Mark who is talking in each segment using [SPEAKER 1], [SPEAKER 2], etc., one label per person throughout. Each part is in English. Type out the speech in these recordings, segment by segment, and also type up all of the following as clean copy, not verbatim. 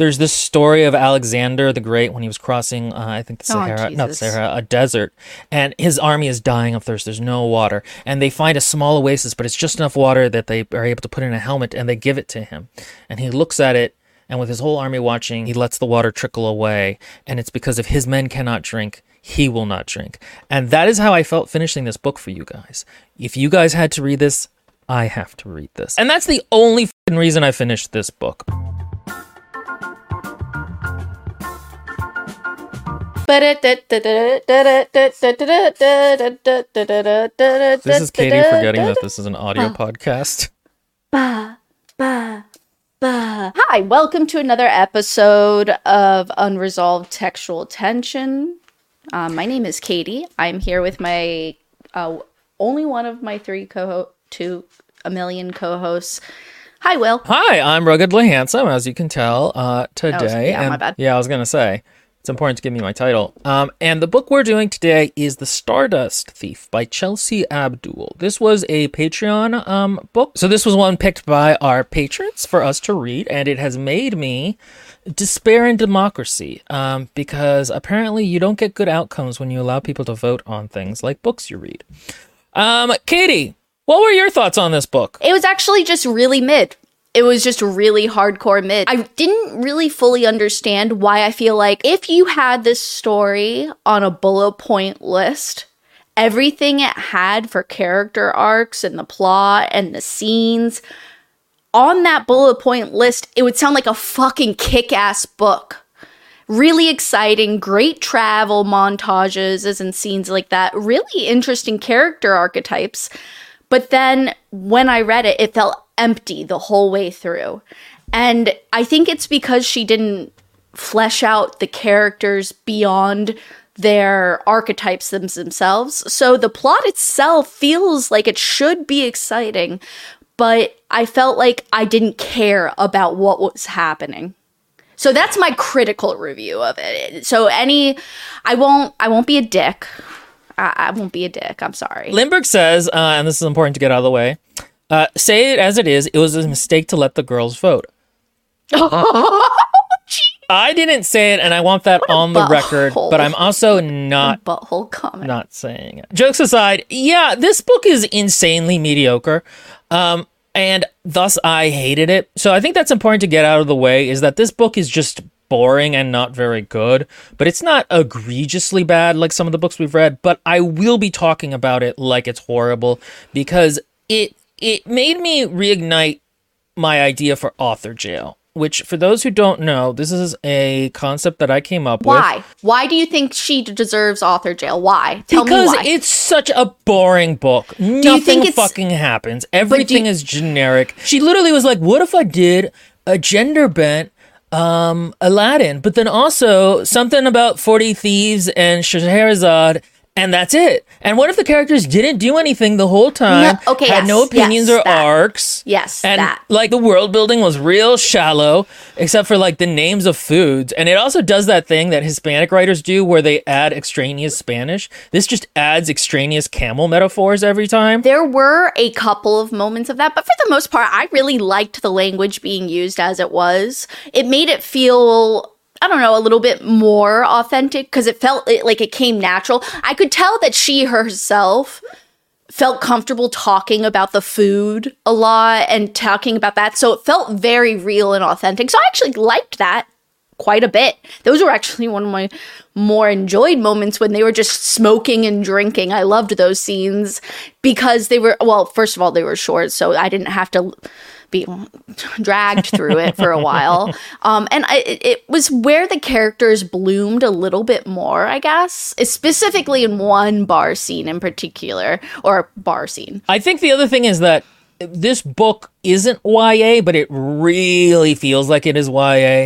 [SPEAKER 1] there's this story of Alexander the Great when he was crossing, I think the Sahara, not the Sahara, a desert, and his army is dying of thirst. There's no water, and they find a small oasis, but it's just enough water that they are able to put in a helmet, and they give it to him, and he looks at it, and with his whole army watching, he lets the water trickle away, and it's because if his men cannot drink, he will not drink. And that is how I felt finishing this book for you guys. If you guys had to read this, I have to read this. And that's the only reason I finished this book. This is Katie forgetting that this is an audio podcast.
[SPEAKER 2] Hi, welcome to another episode of Unresolved Textual Tension. My name is Katie. I'm here with my only one of my two million co-hosts. Hi, Will.
[SPEAKER 1] Hi, I'm ruggedly handsome, as you can tell today.
[SPEAKER 2] My bad.
[SPEAKER 1] Yeah, I was going to say, it's important to give me my title. And the book we're doing today is The Stardust Thief by Chelsea Abdul. This was a Patreon book. So this was one picked by our patrons for us to read, and it has made me despair in democracy because apparently you don't get good outcomes when you allow people to vote on things like books you read. Katie, what were your thoughts on this book?
[SPEAKER 2] It was actually just really mid. It was just really hardcore mid. I didn't really fully understand why I feel like if you had this story on a bullet point list, everything it had for character arcs and the plot and the scenes on that bullet point list, it would sound like a fucking kick-ass book. Really exciting, great travel montages and scenes like that. Really interesting character archetypes. But then when I read it, it felt empty the whole way through. And I think it's because she didn't flesh out the characters beyond their archetypes themselves. So the plot itself feels like it should be exciting, but I felt like I didn't care about what was happening. So that's my critical review of it. So I won't be a dick. I won't be a dick. I'm sorry.
[SPEAKER 1] Lindbergh says, and this is important to get out of the way, say it as it is, it was a mistake to let the girls vote. I didn't say it, and I want that on the record, but I'm also not saying it. Jokes aside, yeah, this book is insanely mediocre, and thus I hated it. So I think that's important to get out of the way, is that this book is just boring and not very good, but it's not egregiously bad like some of the books we've read, but I will be talking about it like it's horrible, because it made me reignite my idea for author jail, which, for those who don't know, this is a concept that I came up with.
[SPEAKER 2] Why do you think she deserves author jail? Why? Tell me why.
[SPEAKER 1] Because it's such a boring book. Nothing fucking happens. Everything is generic. She literally was like, what if I did a gender bent Aladdin, but then also something about 40 Thieves and Scheherazade, and that's it. And what if the characters didn't do anything the whole time, had no opinions or arcs?
[SPEAKER 2] Yes,
[SPEAKER 1] and
[SPEAKER 2] that.
[SPEAKER 1] Like, the world building was real shallow, except for like the names of foods. And it also does that thing that Hispanic writers do where they add extraneous Spanish. This just adds extraneous camel metaphors every time.
[SPEAKER 2] There were a couple of moments of that, but for the most part, I really liked the language being used as it was. It made it feel, I don't know, a little bit more authentic because it felt like it came natural. I could tell that she herself felt comfortable talking about the food a lot and talking about that. So it felt very real and authentic. So I actually liked that quite a bit. Those were actually one of my more enjoyed moments when they were just smoking and drinking. I loved those scenes because they were, well, first of all, they were short, so I didn't have to be dragged through it for a while. And it was where the characters bloomed a little bit more, I guess, specifically in one bar scene in particular, or bar scene.
[SPEAKER 1] I think the other thing is that this book isn't YA, but it really feels like it is YA.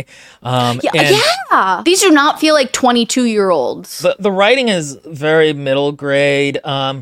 [SPEAKER 2] Yeah. These do not feel like 22-year-olds.
[SPEAKER 1] The writing is very middle grade.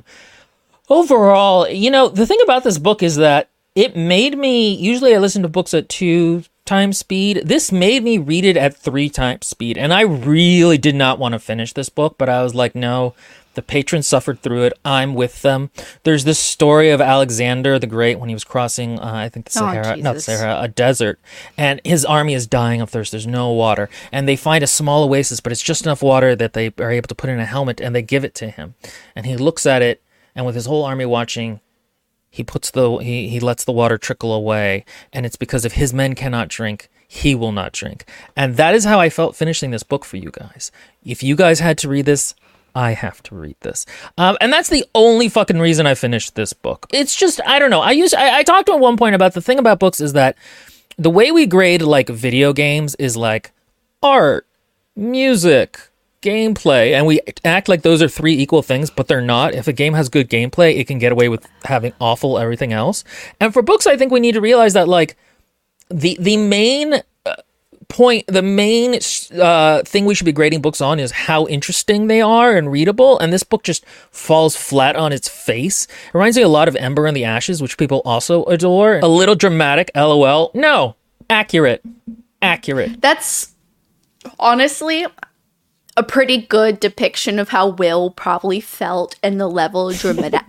[SPEAKER 1] Overall, the thing about this book is that it made me, usually I listen to books at 2 times speed. This made me read it at 3 times speed. And I really did not want to finish this book, but I was like, no, The patrons suffered through it. I'm with them. There's this story of Alexander the Great when he was crossing, I think the Sahara, not the Sahara, a desert, and his army is dying of thirst. There's no water, and they find a small oasis, but it's just enough water that they are able to put in a helmet, and they give it to him, and he looks at it, and with his whole army watching, he lets the water trickle away, and it's because if his men cannot drink, he will not drink. And that is how I felt finishing this book for you guys. If you guys had to read this, I have to read this. And that's the only fucking reason I finished this book. It's just, I don't know. I talked at one point about the thing about books is that the way we grade like video games is like art, music, gameplay, and we act like those are three equal things, but they're not. If a game has good gameplay, it can get away with having awful everything else. And for books, I think we need to realize that like the main point, the main thing we should be grading books on is how interesting they are and readable, and this book just falls flat on its face. It reminds me a lot of Ember and the Ashes, which people also adore. A little dramatic, LOL. No, accurate.
[SPEAKER 2] That's honestly a pretty good depiction of how Will probably felt and the level of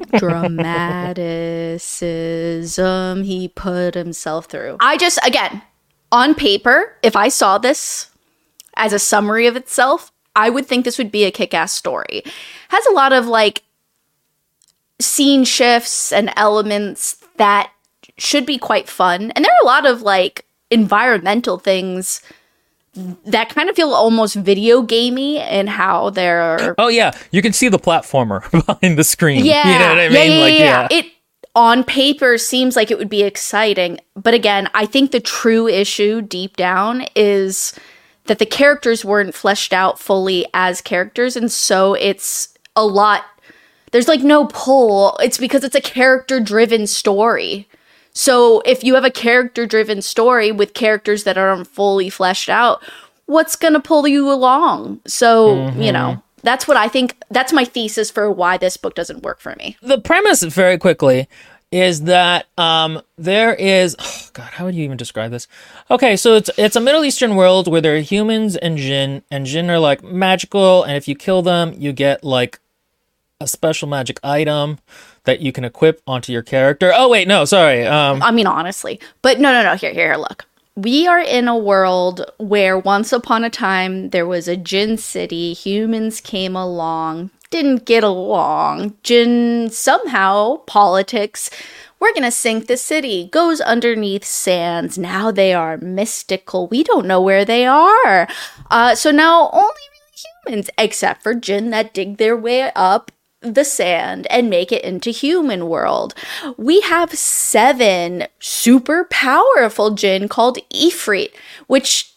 [SPEAKER 2] dramaticism he put himself through. Again, on paper, if I saw this as a summary of itself, I would think this would be a kick-ass story. It has a lot of like scene shifts and elements that should be quite fun. And there are a lot of like environmental things that kind of feel almost video gamey in how they're...
[SPEAKER 1] Oh, yeah. You can see the platformer behind the screen.
[SPEAKER 2] Yeah.
[SPEAKER 1] You know what I mean?
[SPEAKER 2] Yeah. It, on paper, seems like it would be exciting. But again, I think the true issue deep down is that the characters weren't fleshed out fully as characters. And so it's a lot... There's like no pull. It's because it's a character-driven story. So if you have a character-driven story with characters that aren't fully fleshed out, what's going to pull you along? So, you know, that's what I think. That's my thesis for why this book doesn't work for me.
[SPEAKER 1] The premise, very quickly, is that there is... Oh, God, how would you even describe this? Okay, so it's a Middle Eastern world where there are humans and jinn are, like, magical, and if you kill them, you get, like, a special magic item that you can equip onto your character. Oh, wait, no, sorry.
[SPEAKER 2] I mean, honestly. But no. Here, look. We are in a world where once upon a time there was a Jinn city. Humans came along, didn't get along. Jinn, somehow, politics, we're going to sink the city, goes underneath sands. Now they are mystical. We don't know where they are. So now only really humans, except for Jinn that dig their way up the sand and make it into human world. We have 7 super powerful jinn called Ifrit, which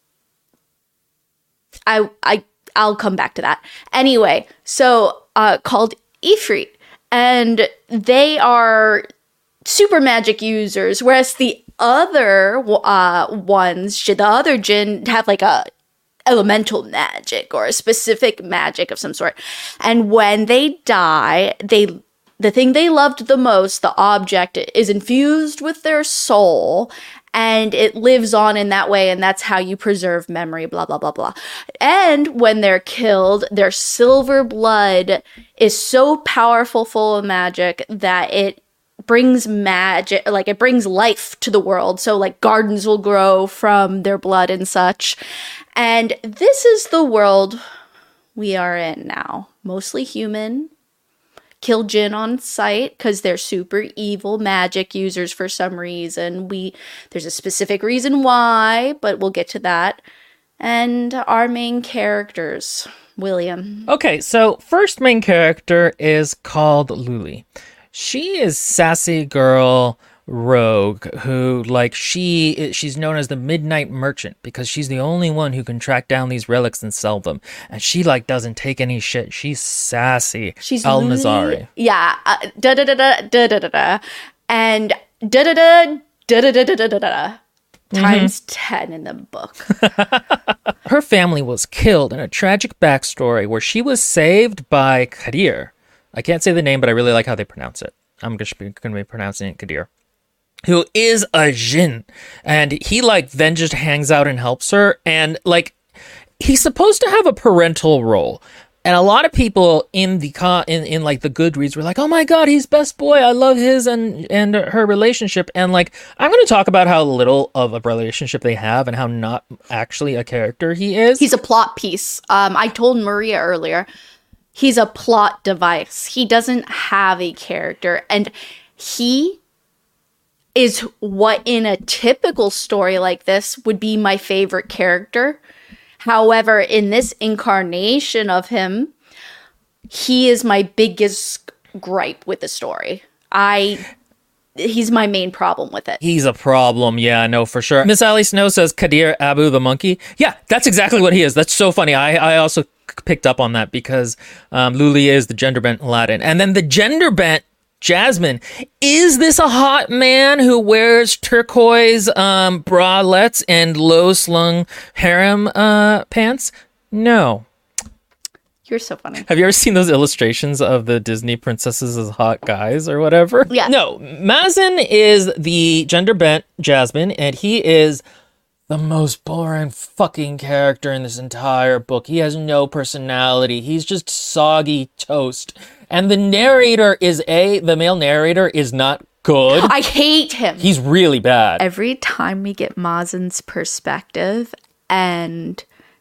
[SPEAKER 2] I'll come back to that. Anyway, so called Ifrit, and they are super magic users, whereas the other ones, the other jinn have like a elemental magic or a specific magic of some sort. And when they die, the thing they loved the most, the object, is infused with their soul, and it lives on in that way, and that's how you preserve memory, blah, blah, blah, blah. And when they're killed, their silver blood is so powerful, full of magic, that it brings magic, like it brings life to the world. So like gardens will grow from their blood and such. And this is the world we are in now. Mostly human. Kill jinn on sight because they're super evil magic users for some reason. There's a specific reason why, but we'll get to that. And our main characters, William.
[SPEAKER 1] Okay, so first main character is called Luli. She is sassy girl rogue who, like, she's known as the Midnight Merchant because she's the only one who can track down these relics and sell them, and she like doesn't take any shit. She's sassy.
[SPEAKER 2] She's
[SPEAKER 1] Al-Nazari.
[SPEAKER 2] Yeah, da da da da da da da, and da da da da da da da da da times 10 in the book.
[SPEAKER 1] Her family was killed in a tragic backstory where she was saved by Kadir. I can't say the name, but I really like how they pronounce it. I'm going to be pronouncing it Kadir, who is a jinn, and he like then just hangs out and helps her, and like he's supposed to have a parental role, And a lot of people in the in like the Goodreads were like, "Oh my God, he's best boy. I love his and her relationship." And like, I'm going to talk about how little of a relationship they have and how not actually a character he is.
[SPEAKER 2] He's a plot piece. I told Maria earlier, he's a plot device. He doesn't have a character, and he is what in a typical story like this would be my favorite character. However, in this incarnation of him, he is my biggest gripe with the story. He's my main problem with it.
[SPEAKER 1] He's a problem, yeah, no, for sure. Miss Allie Snow says Kadir Abu the monkey. Yeah, that's exactly what he is. That's so funny. I also picked up on that because Luli is the gender bent Aladdin. And then the gender bent Jasmine. Is this a hot man who wears turquoise bralettes and low-slung harem pants? No.
[SPEAKER 2] You're so funny.
[SPEAKER 1] Have you ever seen those illustrations of the Disney princesses as hot guys or whatever?
[SPEAKER 2] Yeah.
[SPEAKER 1] No, Mazen is the gender-bent Jasmine, and he is the most boring fucking character in this entire book. He has no personality. He's just soggy toast. And the narrator the male narrator is not good.
[SPEAKER 2] I hate him.
[SPEAKER 1] He's really bad.
[SPEAKER 2] Every time we get Mazen's perspective and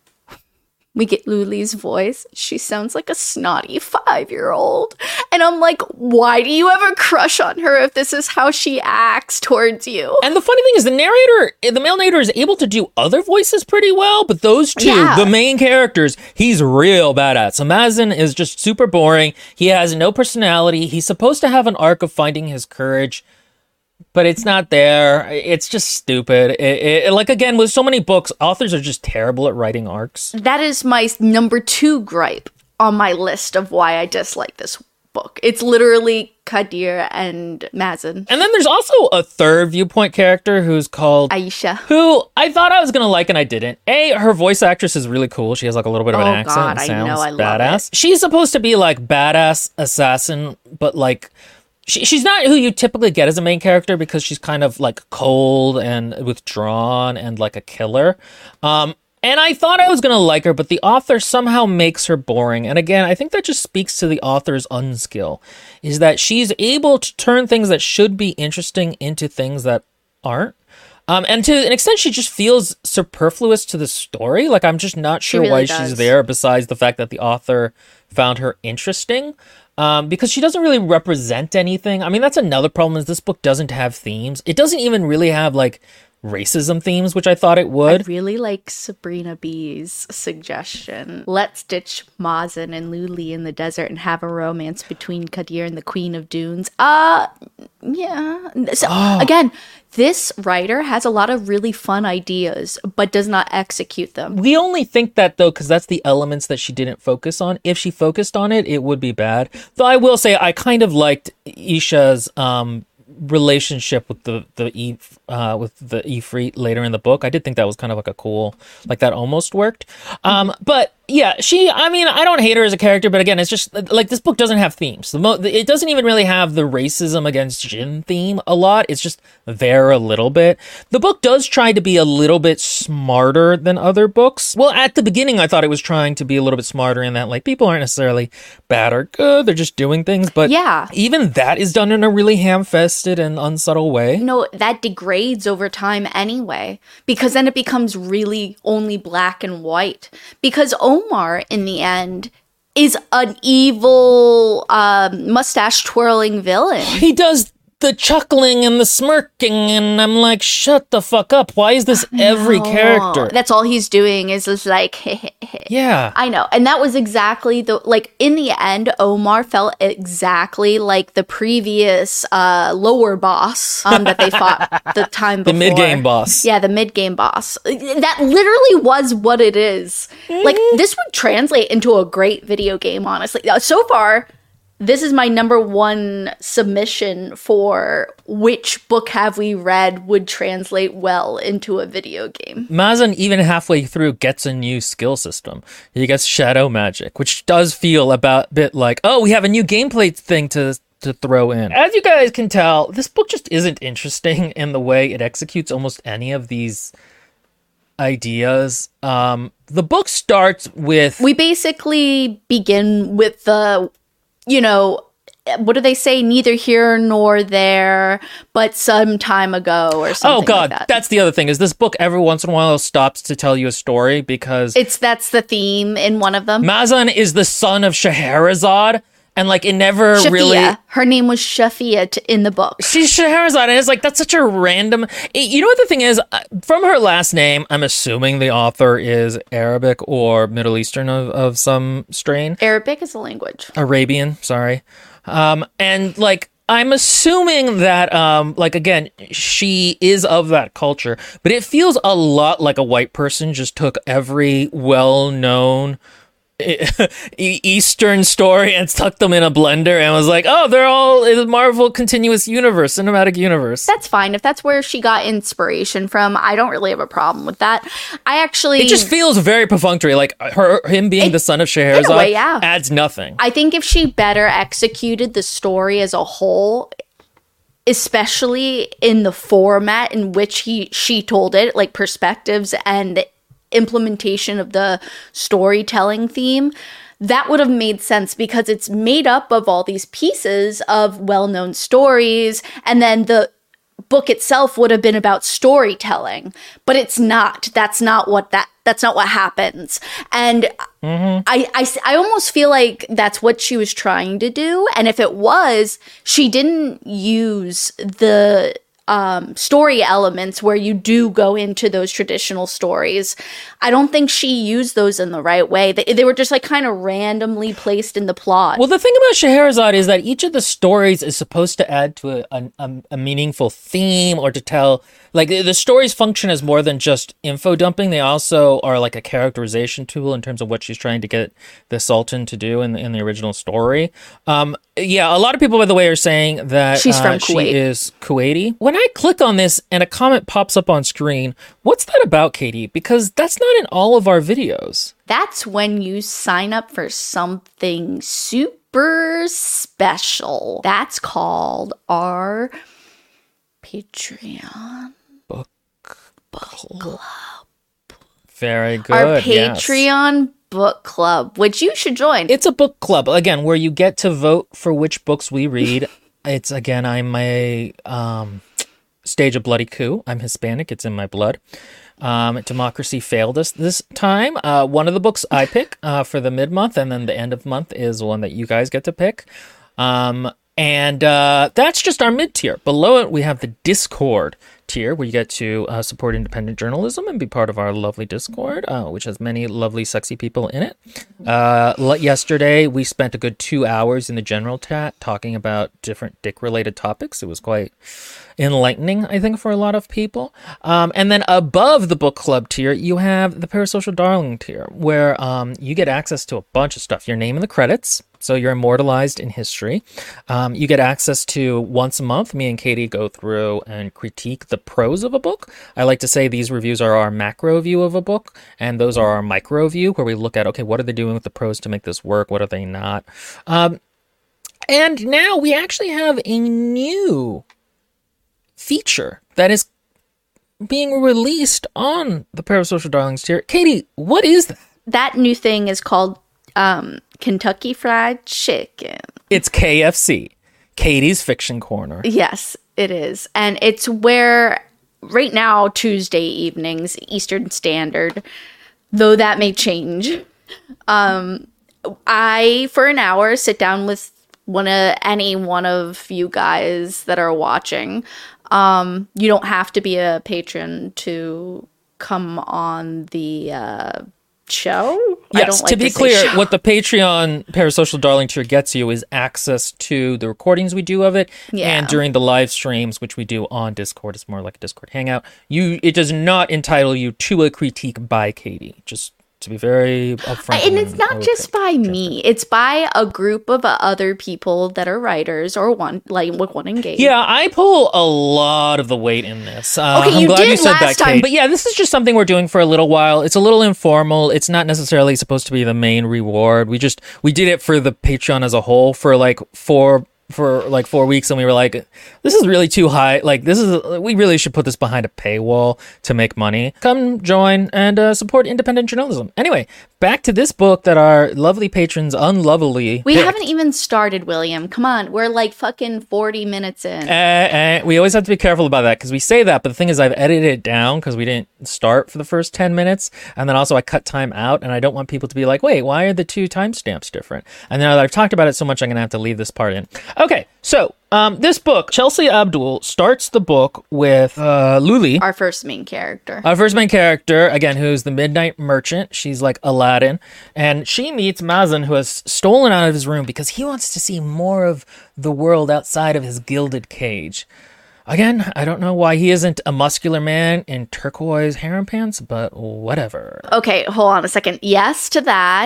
[SPEAKER 2] we get Luli's voice, she sounds like a snotty 5-year-old. And I'm like, why do you ever crush on her if this is how she acts towards you?
[SPEAKER 1] And the funny thing is the male narrator is able to do other voices pretty well, but those two, the main characters, he's real bad at. So Mazen is just super boring. He has no personality. He's supposed to have an arc of finding his courage, but it's not there. It's just stupid. Like, again, with so many books, authors are just terrible at writing arcs.
[SPEAKER 2] That is my number 2 gripe on my list of why I dislike this book. It's literally Kadir and Mazen.
[SPEAKER 1] And then there's also a third viewpoint character who's called
[SPEAKER 2] Aisha,
[SPEAKER 1] who I thought I was going to like and I didn't. Her voice actress is really cool. She has like a little bit of an accent.
[SPEAKER 2] God,
[SPEAKER 1] and
[SPEAKER 2] I know, I
[SPEAKER 1] sounds
[SPEAKER 2] love
[SPEAKER 1] badass.
[SPEAKER 2] it.
[SPEAKER 1] She's supposed to be like badass assassin, but like she's not who you typically get as a main character because she's kind of like cold and withdrawn and like a killer. And I thought I was going to like her, but the author somehow makes her boring. And again, I think that just speaks to the author's unskill, is that she's able to turn things that should be interesting into things that aren't. And to an extent, she just feels superfluous to the story. Like, I'm just not sure why she's there, besides the fact that the author found her interesting. Because she doesn't really represent anything. I mean, that's another problem, is this book doesn't have themes. It doesn't even really have, like, racism themes, which I thought it would.
[SPEAKER 2] I really like Sabrina B's suggestion. Let's ditch Mazen and Luli in the desert and have a romance between Kadir and the Queen of Dunes. Yeah. So, again, this writer has a lot of really fun ideas, but does not execute them.
[SPEAKER 1] We only think that, though, because that's the elements that she didn't focus on. If she focused on it, it would be bad. Though I will say, I kind of liked Isha's relationship with the Ifrit later in the book. I did think that was kind of like a cool, like, that almost worked. But yeah, I don't hate her as a character, but again, it's just like, this book doesn't have themes. It doesn't even really have the racism against Jin theme a lot. It's just there a little bit. The book does try to be a little bit smarter than other books. Well, at the beginning, I thought it was trying to be a little bit smarter in that, like, people aren't necessarily bad or good. They're just doing things. But
[SPEAKER 2] yeah,
[SPEAKER 1] even that is done in a really ham-fisted and unsubtle way.
[SPEAKER 2] No, that degrades over time anyway, because then it becomes really only black and white. Because Omar, in the end, is an evil, mustache-twirling villain.
[SPEAKER 1] He does the chuckling and the smirking, and I'm like, shut the fuck up. Why is this every character?
[SPEAKER 2] That's all he's doing is just like,
[SPEAKER 1] yeah.
[SPEAKER 2] I know. And that was exactly in the end, Omar felt exactly like the previous lower boss that they fought the time before.
[SPEAKER 1] The mid-game boss.
[SPEAKER 2] Yeah, the mid-game boss. That literally was what it is. Like, this would translate into a great video game, honestly. So far, this is my number 1 submission for which book have we read would translate well into a video game.
[SPEAKER 1] Mazen, even halfway through, gets a new skill system. He gets shadow magic, which does feel a bit like, oh, we have a new gameplay thing to throw in. As you guys can tell, this book just isn't interesting in the way it executes almost any of these ideas. The book starts with...
[SPEAKER 2] We basically begin with the, what do they say? Neither here nor there, but some time ago or something.
[SPEAKER 1] Oh God,
[SPEAKER 2] like that.
[SPEAKER 1] That's the other thing. Is this book every once in a while stops to tell you a story because
[SPEAKER 2] that's the theme in one of them.
[SPEAKER 1] Mazan is the son of Scheherazade, and like it never
[SPEAKER 2] Shafia.
[SPEAKER 1] really.
[SPEAKER 2] Her name was Shafia in the book.
[SPEAKER 1] She's Scheherazade, and it's like that's such a random. You know what the thing is? From her last name, I'm assuming the author is Arabic or Middle Eastern of some strain.
[SPEAKER 2] Arabic is a language.
[SPEAKER 1] Arabian, sorry. And like I'm assuming that like again she is of that culture, but it feels a lot like a white person just took every well-known Eastern story and stuck them in a blender and was like, oh, they're all in the Marvel continuous universe, cinematic universe.
[SPEAKER 2] That's fine. If that's where she got inspiration from, I don't really have a problem with that. It
[SPEAKER 1] just feels very perfunctory. Like him being the son of Scheherazade adds nothing.
[SPEAKER 2] I think if she better executed the story as a whole, especially in the format in which she told it, like perspectives and implementation of the storytelling theme, that would have made sense because it's made up of all these pieces of well-known stories, and then the book itself would have been about storytelling, but it's not. That's not what happens. And I almost feel like that's what she was trying to do. And if it was, she didn't use the story elements where you do go into those traditional stories. I don't think she used those in the right way. They were just like kind of randomly placed in the plot.
[SPEAKER 1] Well, the thing about Scheherazade is that each of the stories is supposed to add to a meaningful theme or to tell, like the stories function as more than just info dumping. They also are like a characterization tool in terms of what she's trying to get the Sultan to do in the original story. Yeah, a lot of people, by the way, are saying that
[SPEAKER 2] she's from Kuwait.
[SPEAKER 1] She is Kuwaiti. When I click on this and a comment pops up on screen, what's that about, Katie? Because that's not in all of our videos.
[SPEAKER 2] That's when you sign up for something super special. That's called our Patreon
[SPEAKER 1] book
[SPEAKER 2] club.
[SPEAKER 1] Very good.
[SPEAKER 2] Our Patreon book club, which you should join.
[SPEAKER 1] It's a book club, again, where you get to vote for which books we read. It's, again, I'm a stage a bloody coup. I'm Hispanic. It's in my blood. Democracy failed us this time. One of the books I pick for the mid-month, and then the end of month is one that you guys get to pick. And that's just our mid-tier. Below it, we have the Discord tier, where you get to support independent journalism and be part of our lovely Discord, which has many lovely, sexy people in it. Yesterday, we spent a good 2 hours in the general chat talking about different dick-related topics. It was quite enlightening, I think, for a lot of people. And then above the book club tier, you have the Parasocial Darling tier, where you get access to a bunch of stuff. Your name in the credits, so you're immortalized in history. You get access to once a month, me and Katie go through and critique the prose of a book. I like to say these reviews are our macro view of a book, and those are our micro view, where we look at, okay, what are they doing with the prose to make this work? What are they not? And now we actually have a new feature that is being released on the Parasocial Darlings tier. Katie, what is that?
[SPEAKER 2] That new thing is called Kentucky Fried Chicken.
[SPEAKER 1] It's KFC, Katie's Fiction Corner.
[SPEAKER 2] Yes, it is. And it's where right now, Tuesday evenings, Eastern Standard, though that may change, I, for an hour, sit down with any one of you guys that are watching. You don't have to be a patron to come on the show.
[SPEAKER 1] Yes, to be clear, what the Patreon Parasocial Darling tier gets you is access to the recordings we do of it, and during the live streams, which we do on Discord. It's more like a Discord hangout. It does not entitle you to a critique by Katie. Just to be very upfront.
[SPEAKER 2] And it's not just by me. It's by a group of other people that are writers or want to engage.
[SPEAKER 1] Yeah, I pull a lot of the weight in this.
[SPEAKER 2] Okay,
[SPEAKER 1] I'm glad you said that,
[SPEAKER 2] time.
[SPEAKER 1] Kate. But yeah, this is just something we're doing for a little while. It's a little informal. It's not necessarily supposed to be the main reward. We did it for the Patreon as a whole for like 4 for like 4 weeks, and we were like, this is really too high. Like, we really should put this behind a paywall to make money. Come join and support independent journalism. Anyway, back to this book that our lovely patrons unlovely
[SPEAKER 2] We haven't even started, William. Come on. We're like fucking 40 minutes in.
[SPEAKER 1] We always have to be careful about that because we say that, but the thing is I've edited it down because we didn't start for the first 10 minutes. And then also I cut time out, and I don't want people to be like, wait, why are the two timestamps different? And now that I've talked about it so much, I'm going to have to leave this part in. Okay, so this book, Chelsea Abdul starts the book with Luli.
[SPEAKER 2] Our first main character.
[SPEAKER 1] Again, who's the Midnight Merchant. She's like Aladdin. And she meets Mazen, who has stolen out of his room because he wants to see more of the world outside of his gilded cage. Again, I don't know why he isn't a muscular man in turquoise harem pants, but whatever.
[SPEAKER 2] Okay, hold on a second. Yes to that.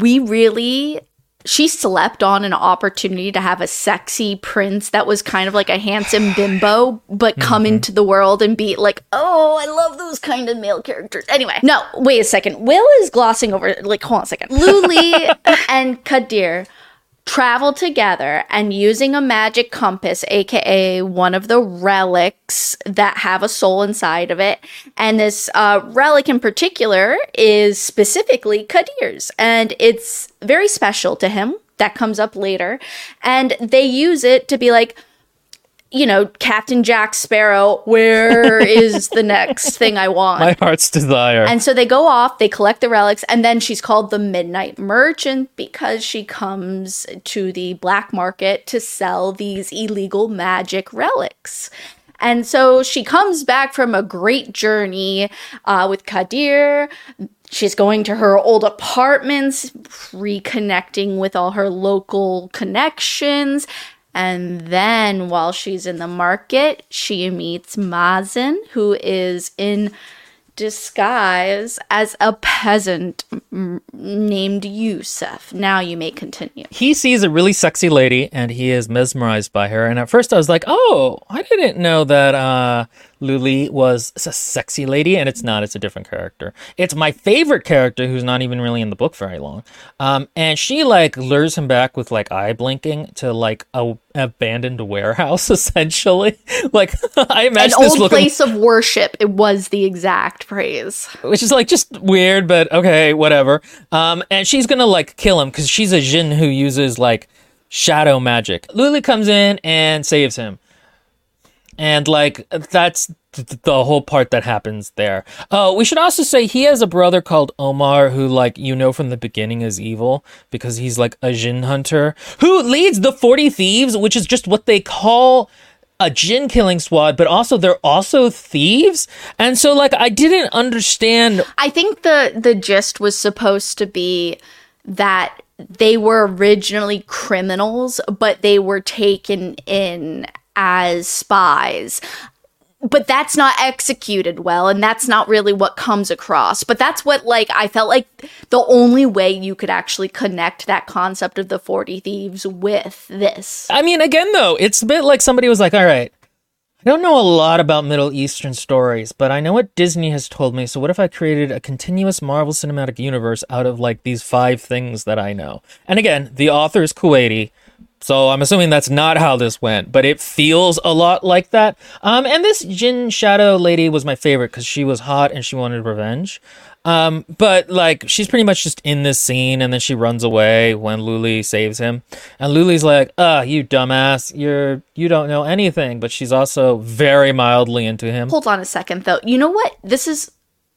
[SPEAKER 2] She slept on an opportunity to have a sexy prince that was kind of like a handsome bimbo, but come into the world and be like, oh, I love those kind of male characters. Anyway, no, wait a second. Will is glossing over, like, hold on a second. Luli and Kadir travel together and using a magic compass, aka one of the relics that have a soul inside of it. And this relic in particular is specifically Kadir's, and it's very special to him. That comes up later. And they use it to be like, you know, Captain Jack Sparrow, where is the next thing I want?
[SPEAKER 1] My heart's desire.
[SPEAKER 2] And so they go off, they collect the relics, and then she's called the Midnight Merchant because she comes to the black market to sell these illegal magic relics. And so she comes back from a great journey with Kadir. She's going to her old apartments, reconnecting with all her local connections. And then while she's in the market, she meets Mazen, who is in disguise as a peasant named Yusuf. Now you may continue.
[SPEAKER 1] He sees a really sexy lady and he is mesmerized by her. And at first I was like, oh, I didn't know that Luli was a sexy lady. And it's not. It's a different character. It's my favorite character who's not even really in the book very long. And she like lures him back with like eye blinking to like a abandoned warehouse, essentially. Like I imagine
[SPEAKER 2] an old place of worship. It was the exact phrase,
[SPEAKER 1] which is like just weird, but okay, whatever. And she's gonna like kill him because she's a djinn who uses like shadow magic. Luli comes in and saves him, and like that's the whole part that happens there. Oh, we should also say he has a brother called Omar who, like, you know from the beginning is evil because he's like a djinn hunter who leads the 40 Thieves, which is just what they call a djinn killing squad, but also they're also thieves. And so like I didn't understand.
[SPEAKER 2] I think the gist was supposed to be that they were originally criminals, but they were taken in as spies. But that's not executed well, and that's not really what comes across. But that's what, like, I felt like the only way you could actually connect that concept of the 40 Thieves with this.
[SPEAKER 1] I mean, again, though, it's a bit like somebody was like, all right, I don't know a lot about Middle Eastern stories, but I know what Disney has told me, so what if I created a continuous Marvel Cinematic Universe out of, like, these 5 things that I know? And again, the author is Kuwaiti, so I'm assuming that's not how this went, but it feels a lot like that. And this djinn shadow lady was my favorite because she was hot and she wanted revenge. But like she's pretty much just in this scene and then she runs away when Luli saves him. And Luli's like, you dumbass, you don't know anything. But she's also very mildly into him.
[SPEAKER 2] Hold on a second though. You know what? This is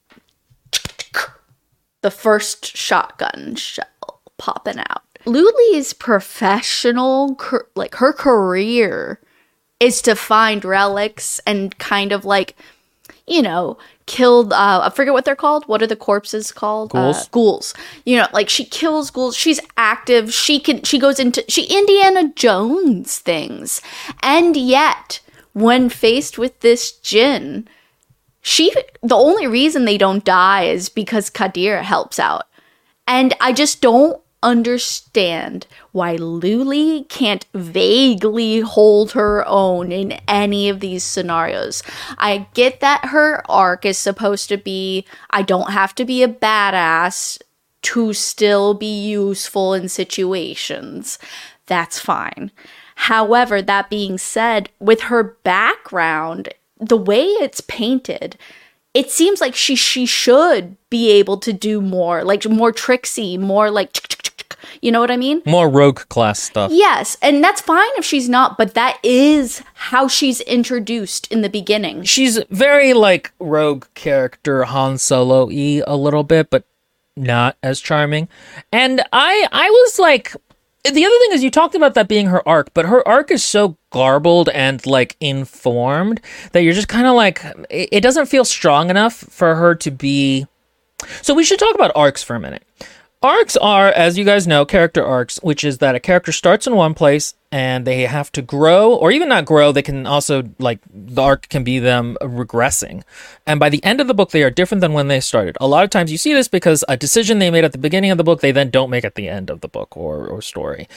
[SPEAKER 2] the first shotgun shell popping out. Luli's professional, like her career is to find relics and kind of like, you know, killed, I forget what they're called. What are the corpses called?
[SPEAKER 1] Ghouls.
[SPEAKER 2] Ghouls. You know, like she kills ghouls. She's active. She Indiana Jones things. And yet, when faced with this djinn, the only reason they don't die is because Kadir helps out. And I just don't understand why Luli can't vaguely hold her own in any of these scenarios. I get that her arc is supposed to be, I don't have to be a badass to still be useful in situations. That's fine. However, that being said, with her background, the way it's painted, it seems like she should be able to do more, like more tricksy, more like, you know what I mean?
[SPEAKER 1] More rogue class stuff.
[SPEAKER 2] Yes, and that's fine if she's not, but that is how she's introduced in the beginning.
[SPEAKER 1] She's very like rogue character Han Solo-y a little bit, but not as charming. And I was like, the other thing is you talked about that being her arc, but her arc is so garbled and like informed that you're just kind of like, it doesn't feel strong enough for her to be. So we should talk about arcs for a minute. Arcs are, as you guys know, character arcs, which is that a character starts in one place and they have to grow, or even not grow. They can also, like, the arc can be them regressing. And by the end of the book, they are different than when they started. A lot of times you see this because a decision they made at the beginning of the book, they then don't make at the end of the book or story.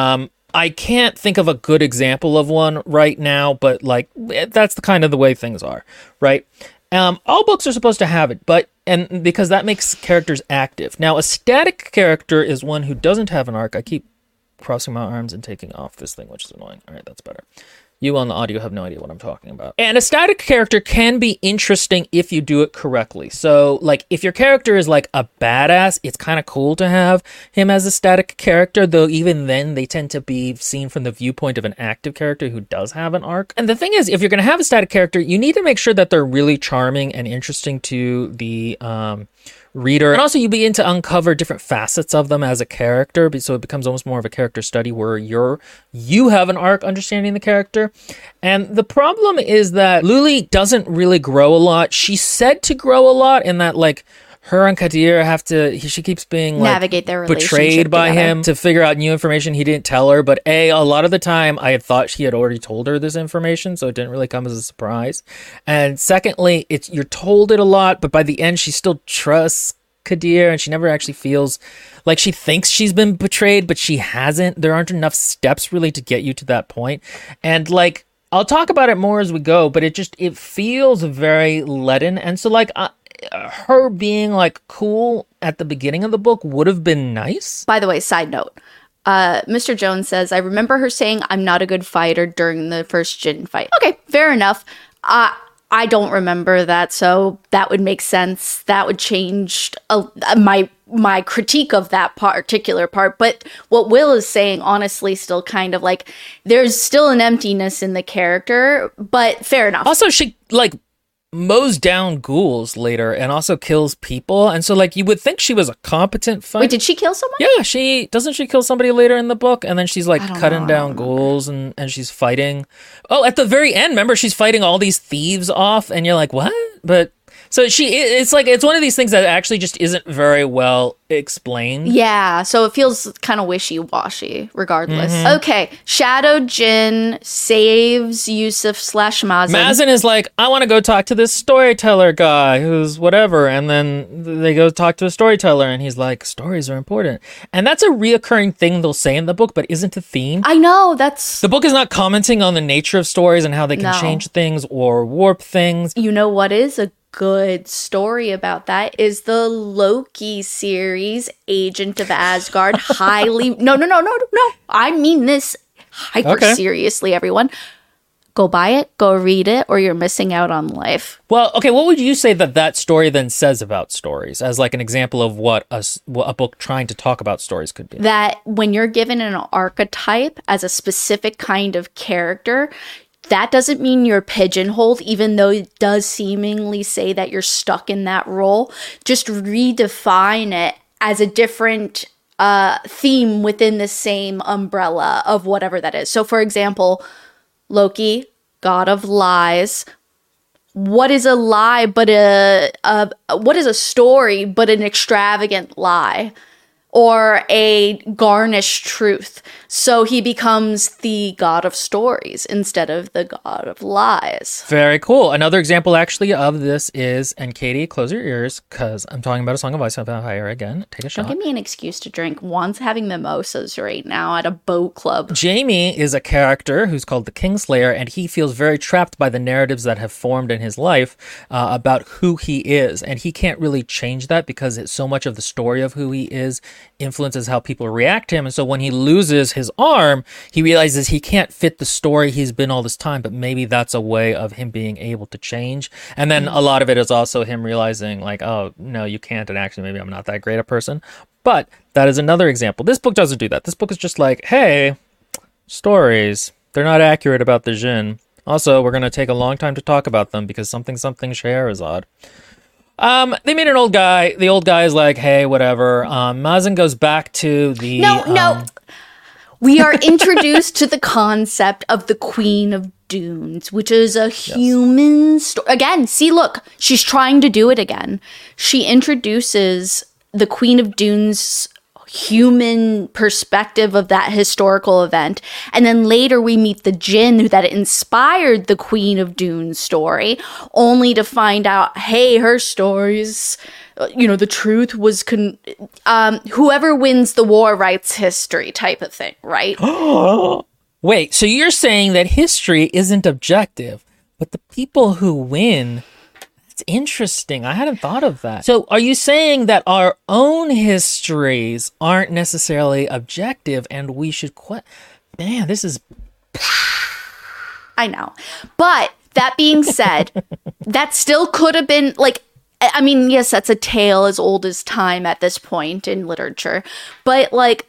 [SPEAKER 1] I can't think of a good example of one right now, but like that's the kind of the way things are, right? All books are supposed to have it, and because that makes characters active. Now, a static character is one who doesn't have an arc. I keep crossing my arms and taking off this thing, which is annoying. All right, that's better. You on the audio have no idea what I'm talking about. And a static character can be interesting if you do it correctly. So, like, if your character is, like, a badass, it's kind of cool to have him as a static character, though even then they tend to be seen from the viewpoint of an active character who does have an arc. And the thing is, if you're going to have a static character, you need to make sure that they're really charming and interesting to the reader. And also you begin to uncover different facets of them as a character, so it becomes almost more of a character study where you have an arc understanding the character. And the problem is that Luli doesn't really grow a lot. She's said to grow a lot in that, like, her and Kadir have to, she keeps being like
[SPEAKER 2] navigate their relationship
[SPEAKER 1] betrayed by
[SPEAKER 2] together.
[SPEAKER 1] him to figure out new information he didn't tell her. But a lot of the time I had thought he had already told her this information, so it didn't really come as a surprise. And secondly, you're told it a lot, but by the end she still trusts Kadir and she never actually feels like she thinks she's been betrayed, but she hasn't. There aren't enough steps really to get you to that point. And like, I'll talk about it more as we go, but it feels very leaden. And so like, her being like cool at the beginning of the book would have been nice.
[SPEAKER 2] By the way, side note, Mr. Jones says, I remember her saying, I'm not a good fighter during the first Jin fight. Okay, fair enough. I don't remember that, so that would make sense. That would change my critique of that particular part. But what Will is saying, honestly, still kind of like, there's still an emptiness in the character, but fair enough.
[SPEAKER 1] Also, she, like, mows down ghouls later and also kills people, and so like you would think she was a competent fighter.
[SPEAKER 2] Wait, did she kill someone?
[SPEAKER 1] Yeah, she kill somebody later in the book, and then she's like cutting down ghouls and she's fighting. Oh, at the very end, remember, she's fighting all these thieves off, and you're like, what? But so it's like, it's one of these things that actually just isn't very well explained.
[SPEAKER 2] Yeah, so it feels kind of wishy-washy regardless. Mm-hmm. Okay, Shadow Jin saves Yusuf / Mazin.
[SPEAKER 1] Mazin is like, I want to go talk to this storyteller guy who's whatever, and then they go talk to a storyteller and he's like, stories are important. And that's a reoccurring thing they'll say in the book, but isn't a theme.
[SPEAKER 2] I know, that's...
[SPEAKER 1] The book is not commenting on the nature of stories and how they can change things or warp things.
[SPEAKER 2] You know what is a good story about that is the Loki series, Agent of Asgard. Highly no, I mean this hyper seriously, everyone. Go buy it, go read it, or you're missing out on life.
[SPEAKER 1] Well, okay, what would you say that story then says about stories, as like an example of what a book trying to talk about stories could be?
[SPEAKER 2] That when you're given an archetype as a specific kind of character, that doesn't mean you're pigeonholed, even though it does seemingly say that you're stuck in that role. Just redefine it as a different theme within the same umbrella of whatever that is. So, for example, Loki, god of lies. What is a lie but what is a story but an extravagant lie? Or a garnished truth. So he becomes the god of stories instead of the god of lies.
[SPEAKER 1] Very cool. Another example actually of this is, and Katie, close your ears, because I'm talking about A Song of Ice and Fire again. Take a shot.
[SPEAKER 2] Don't give me an excuse to drink. Juan's having mimosas right now at a boat club.
[SPEAKER 1] Jamie is a character who's called the Kingslayer, and he feels very trapped by the narratives that have formed in his life about who he is. And he can't really change that because so much of the story of who he is influences how people react to him. And so when he loses his arm, he realizes he can't fit the story he's been all this time, but maybe that's a way of him being able to change. And then a lot of it is also him realizing like, oh, no, you can't. And actually, maybe I'm not that great a person. But that is another example. This book doesn't do that. This book is just like, hey, stories, they're not accurate about the Jinn. Also, we're going to take a long time to talk about them because something Scheherazade. They made an old guy. The old guy is like, hey, whatever. Mazen goes back to the...
[SPEAKER 2] No. We are introduced to the concept of the Queen of Dunes, which is a human story. Again, see, look, she's trying to do it again. She introduces the Queen of Dunes' human perspective of that historical event, and then later we meet the Jinn that inspired the Queen of Dunes story, only to find out, hey, her stories, the truth was whoever wins the war writes history type of thing, right?
[SPEAKER 1] Wait, so you're saying that history isn't objective, but the people who win... It's interesting. I hadn't thought of that. So are you saying that our own histories aren't necessarily objective and we should quit? Man, this is...
[SPEAKER 2] I know. But that being said, that still could have been like, I mean, yes, that's a tale as old as time at this point in literature, but like,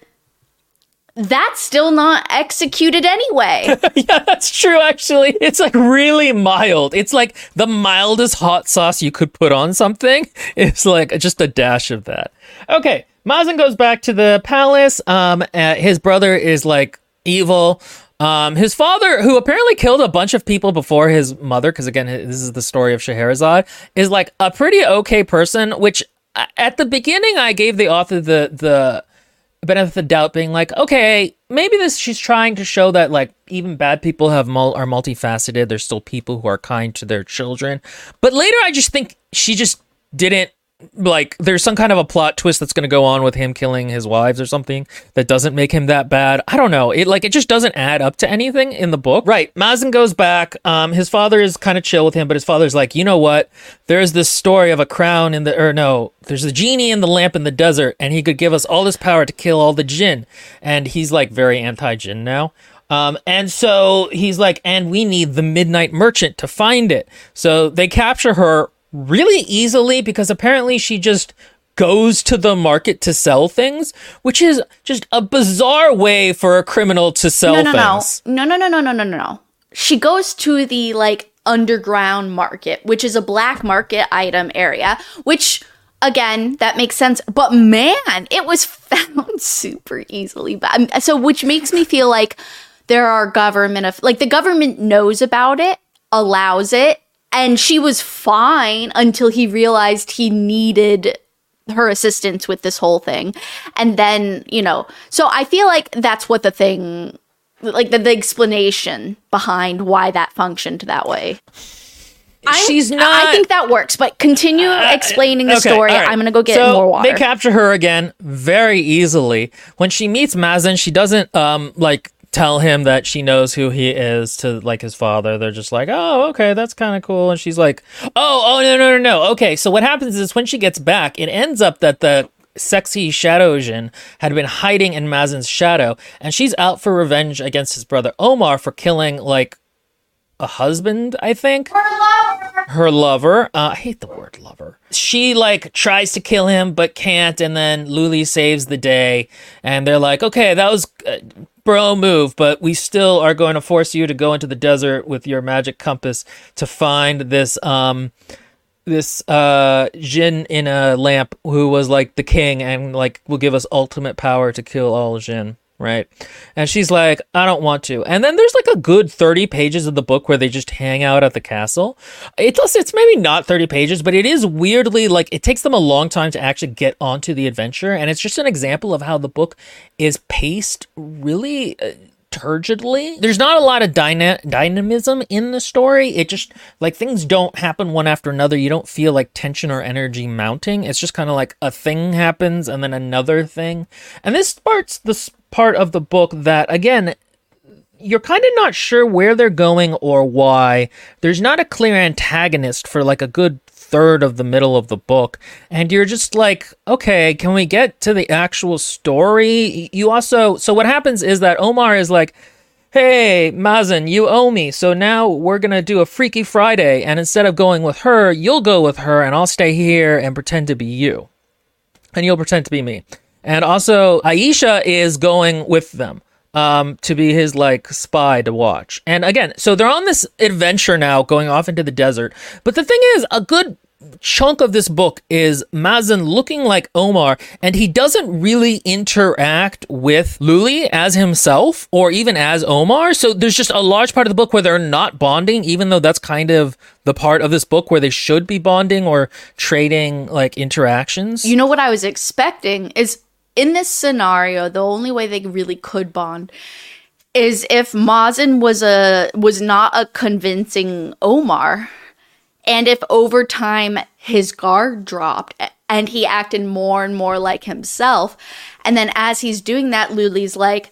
[SPEAKER 2] that's still not executed anyway.
[SPEAKER 1] Yeah, that's true, actually. It's like really mild. It's like the mildest hot sauce you could put on something. It's like just a dash of that. Okay, Mazen goes back to the palace. His brother is like evil. His father, who apparently killed a bunch of people before his mother, because again, this is the story of Scheherazade, is like a pretty okay person, which at the beginning I gave the author the benefit of the doubt, being like, okay, maybe she's trying to show that like even bad people are multifaceted. There's still people who are kind to their children. But later I just think she just didn't, like, there's some kind of a plot twist that's going to go on with him killing his wives or something that doesn't make him that bad. I don't know. It just doesn't add up to anything in the book. Right. Mazen goes back. His father is kind of chill with him, but his father's like, you know what? There's this story of a crown there's a genie in the lamp in the desert, and he could give us all this power to kill all the Jinn. And he's like very anti-Jinn now. And so he's like, and we need the Midnight Merchant to find it. So they capture her really easily because apparently she just goes to the market to sell things, which is just a bizarre way for a criminal to sell things.
[SPEAKER 2] No. She goes to the like underground market, which is a black market item area, which again, that makes sense. But man, it was found super easily. So which makes me feel like there are the government knows about it, allows it, and she was fine until he realized he needed her assistance with this whole thing. And then, so I feel like that's what the thing, like the explanation behind why that functioned that way. I think that works, but continue explaining the story. Right. I'm going to go get more water.
[SPEAKER 1] They capture her again very easily. When she meets Mazen, she doesn't tell him that she knows who he is to like his father. They're just like, oh, okay, that's kind of cool. And she's like, oh, no. Okay, so what happens is when she gets back, it ends up that the sexy Shadow Jinn had been hiding in Mazen's shadow, and she's out for revenge against his brother Omar for killing like a husband, I think. Her lover. I hate the word lover. She like tries to kill him but can't, and then Luli saves the day, and they're like, okay, that was bro move, but we still are going to force you to go into the desert with your magic compass to find this Jinn in a lamp who was like the king and like will give us ultimate power to kill all Jinn, right? And she's like, I don't want to. And then there's like a good 30 pages of the book where they just hang out at the castle. It's maybe not 30 pages, but it is weirdly like it takes them a long time to actually get onto the adventure, and it's just an example of how the book is paced really turgidly. There's not a lot of dynamism in the story. It just like things don't happen one after another. You don't feel like tension or energy mounting. It's just kind of like a thing happens and then another thing. And this part's the part of the book that, again, you're kind of not sure where they're going or why. There's not a clear antagonist for like a good third of the middle of the book, and you're just like, okay, can we get to the actual story? So what happens is that Omar is like, hey, Mazen, you owe me, so now we're gonna do a Freaky Friday, and instead of going with her, you'll go with her, and I'll stay here and pretend to be you. And you'll pretend to be me. And also, Aisha is going with them to be his, like, spy to watch. And again, so they're on this adventure now, going off into the desert. But the thing is, a good chunk of this book is Mazen looking like Omar, and he doesn't really interact with Luli as himself or even as Omar. So there's just a large part of the book where they're not bonding, even though that's kind of the part of this book where they should be bonding or trading like interactions.
[SPEAKER 2] You know what I was expecting is in this scenario, the only way they really could bond is if Mazen was not a convincing Omar. And if over time his guard dropped and he acted more and more like himself, and then as he's doing that, Luli's like,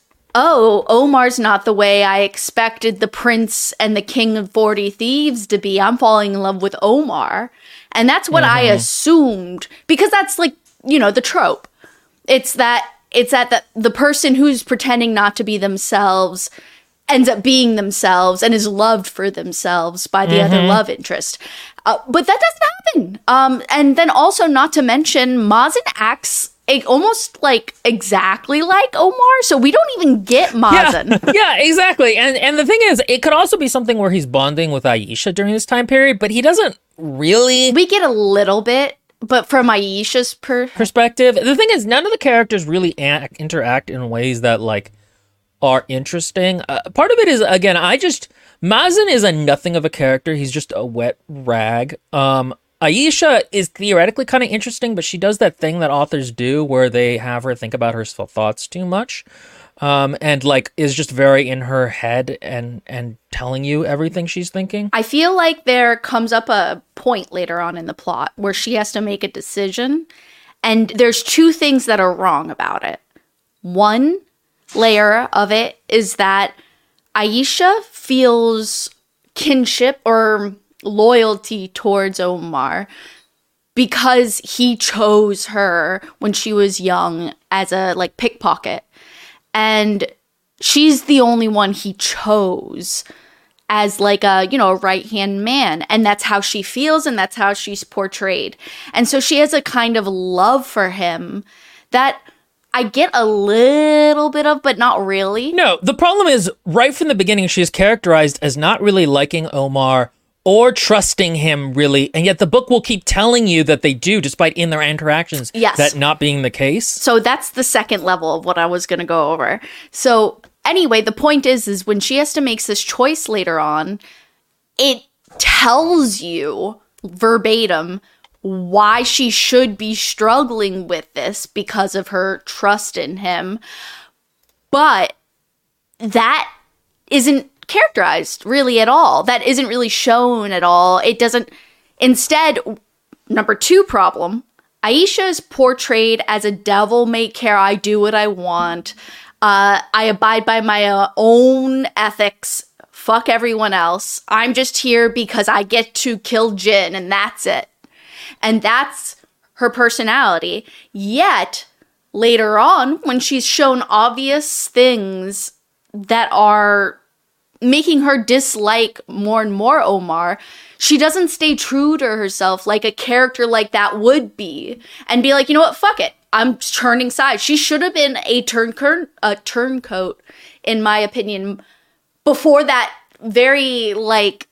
[SPEAKER 2] oh, Omar's not the way I expected the prince and the king of 40 thieves to be. I'm falling in love with Omar. And that's what I assumed, because that's like, you know, the trope. It's that the person who's pretending not to be themselves ends up being themselves and is loved for themselves by the other love interest. But that doesn't happen. And then also, not to mention, Mazen acts almost like exactly like Omar, so we don't even get Mazen.
[SPEAKER 1] Yeah, exactly. And the thing is, it could also be something where he's bonding with Aisha during this time period, but he doesn't really.
[SPEAKER 2] We get a little bit, but from Aisha's
[SPEAKER 1] perspective. The thing is, none of the characters really interact in ways that, like, are interesting. Part of it is, again, Mazen is a nothing of a character. He's just a wet rag. Aisha is theoretically kind of interesting, but she does that thing that authors do where they have her think about her thoughts too much, and like is just very in her head and telling you everything she's thinking.
[SPEAKER 2] I feel like there comes up a point later on in the plot where she has to make a decision, and there's two things that are wrong about it. One layer of it is that Aisha feels kinship or loyalty towards Omar because he chose her when she was young as a like pickpocket, and she's the only one he chose as like a, you know, a right-hand man, and that's how she feels and that's how she's portrayed. And so she has a kind of love for him that I get a little bit of, but not really.
[SPEAKER 1] No, the problem is, right from the beginning, she is characterized as not really liking Omar or trusting him, really. And yet the book will keep telling you that they do, despite in their interactions, that not being the case.
[SPEAKER 2] So that's the second level of what I was going to go over. So anyway, the point is when she has to make this choice later on, it tells you verbatim why she should be struggling with this because of her trust in him. But that isn't characterized really at all. That isn't really shown at all. It doesn't. Instead, number two problem, Aisha is portrayed as a devil-may-care. I do what I want. I abide by my own ethics. Fuck everyone else. I'm just here because I get to kill Jin, and that's it. And that's her personality. Yet, later on, when she's shown obvious things that are making her dislike more and more Omar, she doesn't stay true to herself like a character like that would be. And be like, you know what, fuck it. I'm turning sides. She should have been a turncoat, in my opinion, before that very, like,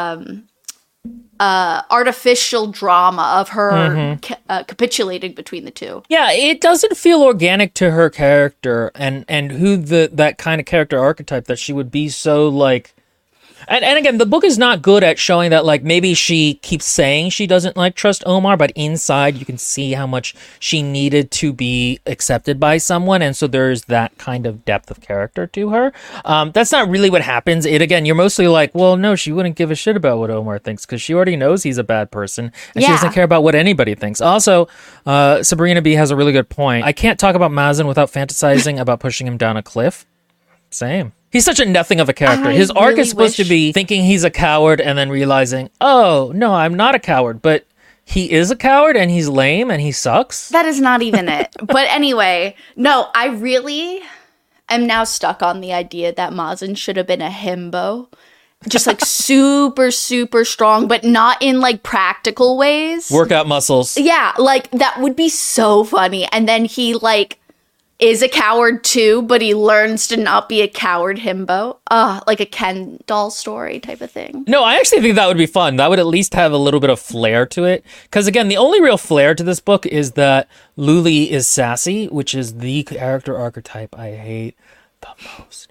[SPEAKER 2] artificial drama of her capitulating between the two.
[SPEAKER 1] Yeah, it doesn't feel organic to her character and who that kind of character archetype that she would be so like. And again, the book is not good at showing that, like, maybe she keeps saying she doesn't, like, trust Omar, but inside you can see how much she needed to be accepted by someone, and so there's that kind of depth of character to her. That's not really what happens. Again, you're mostly like, well, no, she wouldn't give a shit about what Omar thinks, because she already knows he's a bad person, and she doesn't care about what anybody thinks. Also, Sabrina B has a really good point. I can't talk about Mazen without fantasizing about pushing him down a cliff. Same. He's such a nothing of a character. His arc is supposed to be thinking he's a coward and then realizing, oh, no, I'm not a coward, but he is a coward and he's lame and he sucks.
[SPEAKER 2] That is not even it. But anyway, no, I really am now stuck on the idea that Mazin should have been a himbo. Just like super, super strong, but not in like practical ways.
[SPEAKER 1] Workout muscles.
[SPEAKER 2] Yeah, like that would be so funny. And then he like is a coward too, but he learns to not be a coward himbo. Like a Ken doll story type of thing.
[SPEAKER 1] No, I actually think that would be fun. That would at least have a little bit of flair to it. Because again, the only real flair to this book is that Luli is sassy, which is the character archetype I hate the most.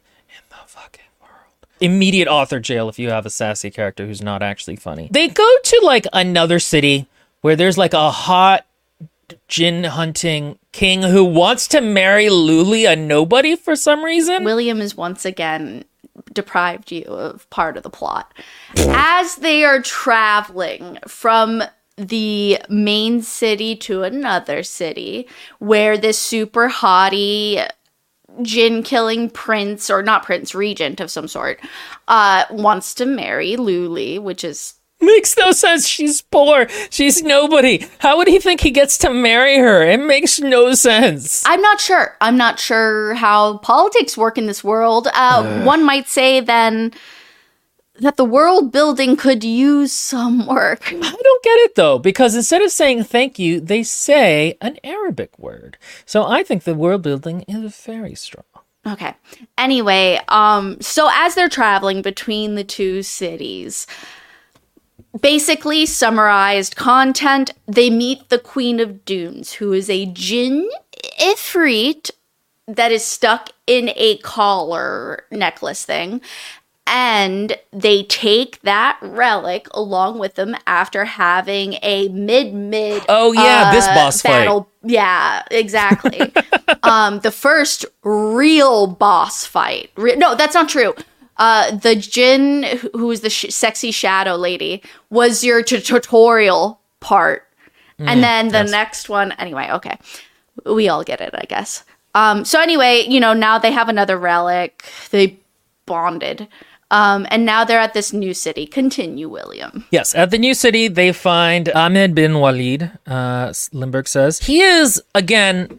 [SPEAKER 1] Immediate author jail if you have a sassy character who's not actually funny. They go to like another city where there's like a hot djinn hunting king who wants to marry Luli, a nobody, for some reason.
[SPEAKER 2] William is once again deprived you of part of the plot. As they are traveling from the main city to another city where this super haughty djinn killing prince, or not prince, regent of some sort, wants to marry Luli, which is...
[SPEAKER 1] Makes no sense. She's poor. She's nobody. How would he think he gets to marry her? It makes no sense.
[SPEAKER 2] I'm not sure. I'm not sure how politics work in this world. One might say then that the world building could use some work.
[SPEAKER 1] I don't get it though, because instead of saying thank you, they say an Arabic word. So I think the world building is very strong.
[SPEAKER 2] Okay. Anyway, so as they're traveling between the two cities, basically summarized content, they meet the Queen of Dunes, who is a djinn ifrit that is stuck in a collar necklace thing. And they take that relic along with them after having a mid.
[SPEAKER 1] Oh yeah, this boss
[SPEAKER 2] battle
[SPEAKER 1] fight.
[SPEAKER 2] Yeah, exactly. The first real boss fight. No, that's not true. The djinn, who is the sexy shadow lady, was your tutorial part, and then the next one. Anyway, okay, we all get it, I guess. So anyway, now they have another relic. They bonded. And now they're at this new city. Continue, William.
[SPEAKER 1] Yes, at the new city, they find Ahmed bin Walid, Lindbergh says. He is, again,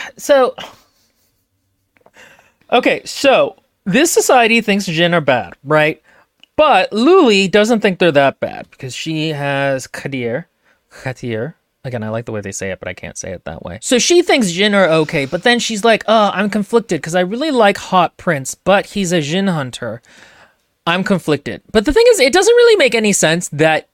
[SPEAKER 1] Okay, so this society thinks djinn are bad, right? But Luli doesn't think they're that bad because she has Khatir. Again, I like the way they say it, but I can't say it that way. So she thinks djinn are okay, but then she's like, I'm conflicted because I really like Hot Prince, but he's a djinn hunter. I'm conflicted. But the thing is, it doesn't really make any sense that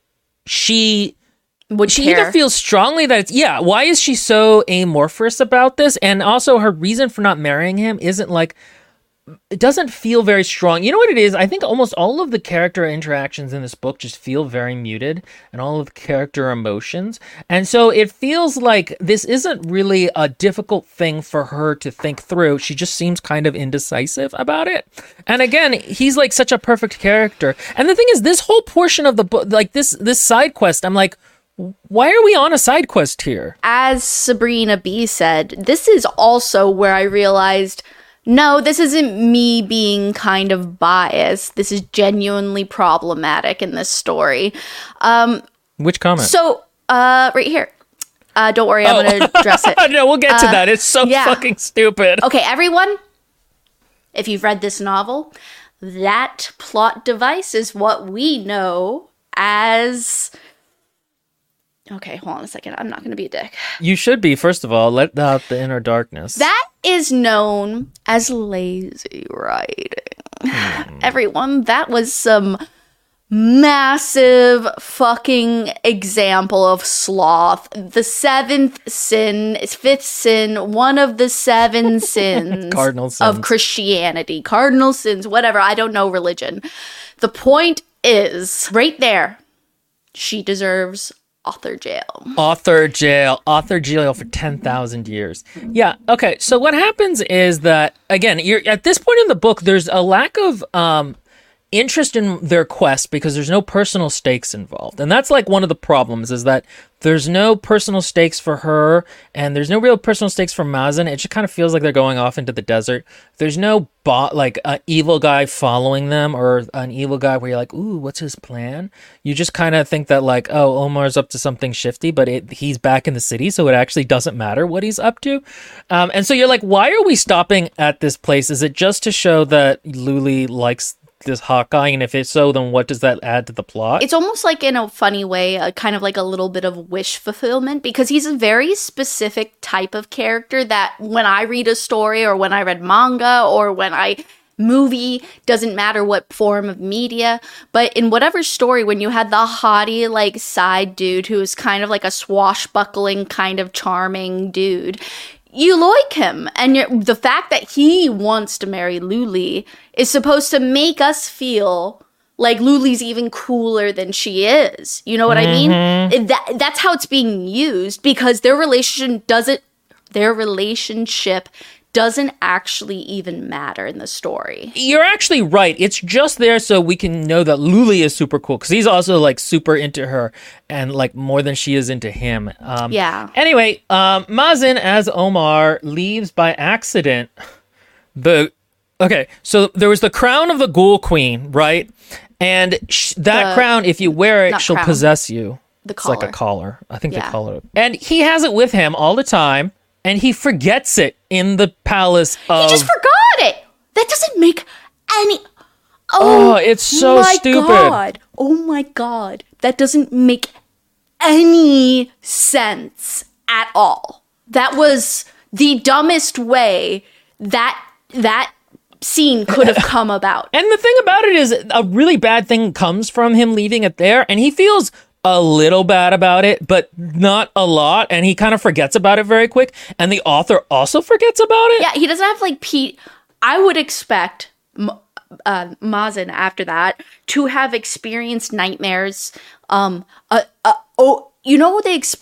[SPEAKER 1] she either feels strongly that why is she so amorphous about this? And also her reason for not marrying him isn't like, it doesn't feel very strong. You know what it is? I think almost all of the character interactions in this book just feel very muted, and all of the character emotions. And so it feels like this isn't really a difficult thing for her to think through. She just seems kind of indecisive about it. And again, he's like such a perfect character. And the thing is, this whole portion of the book, like this side quest, I'm like, why are we on a side quest here?
[SPEAKER 2] As Sabrina B said, this is also where I realized, no, this isn't me being kind of biased. This is genuinely problematic in this story.
[SPEAKER 1] Which comment?
[SPEAKER 2] So, right here. Don't worry, I'm going to address it.
[SPEAKER 1] No, we'll get to that. It's so fucking stupid.
[SPEAKER 2] Okay, everyone, if you've read this novel, that plot device is what we know as... Okay, hold on a second. I'm not going to be a dick.
[SPEAKER 1] You should be, first of all. Let out the inner darkness.
[SPEAKER 2] That is known as lazy writing. Everyone, that was some massive fucking example of sloth. The fifth sin, one of the 7 sins
[SPEAKER 1] Cardinal sins
[SPEAKER 2] of Christianity. Cardinal sins, whatever. I don't know religion. The point is, right there, she deserves author jail. Author jail
[SPEAKER 1] for 10,000 years. Yeah, okay. So what happens is that, again, you're at this point in the book, there's a lack of interest in their quest because there's no personal stakes involved. And that's like one of the problems, is that there's no personal stakes for her and there's no real personal stakes for Mazen. It just kind of feels like they're going off into the desert. There's no like an evil guy following them, or an evil guy where you're like, ooh, what's his plan? You just kind of think that like, oh, Omar's up to something shifty, but he's back in the city, so it actually doesn't matter what he's up to. And so you're like, why are we stopping at this place? Is it just to show that Luli likes this Hawkeye, and if it's so, then what does that add to the plot?
[SPEAKER 2] It's almost like, in a funny way, kind of like a little bit of wish fulfillment, because he's a very specific type of character that when I read a story, or when I read manga, or when I movie, doesn't matter what form of media, but in whatever story, when you had the haughty like side dude who is kind of like a swashbuckling kind of charming dude, you like him, and the fact that he wants to marry Luli is supposed to make us feel like Luli's even cooler than she is. You know what I mean? That's how it's being used, because their relationship doesn't actually even matter in the story.
[SPEAKER 1] You're actually right. It's just there so we can know that Luli is super cool, because he's also like super into her, and like more than she is into him.
[SPEAKER 2] Yeah.
[SPEAKER 1] Anyway, Mazen as Omar leaves by accident. So there was the crown of the Ghoul Queen, right? And that crown, if you wear it, she'll possess you. It's like a collar. I think they call it. And he has it with him all the time. And he forgets it in the palace of...
[SPEAKER 2] He just forgot it! That doesn't make any...
[SPEAKER 1] Oh, it's so stupid.
[SPEAKER 2] God. Oh my god. That doesn't make any sense at all. That was the dumbest way that scene could have come about.
[SPEAKER 1] And the thing about it is, a really bad thing comes from him leaving it there, and he feels a little bad about it, but not a lot, and he kind of forgets about it very quick, and the author also forgets about it.
[SPEAKER 2] Yeah, he doesn't have like Pete. I would expect Mazen after that to have experienced nightmares. You know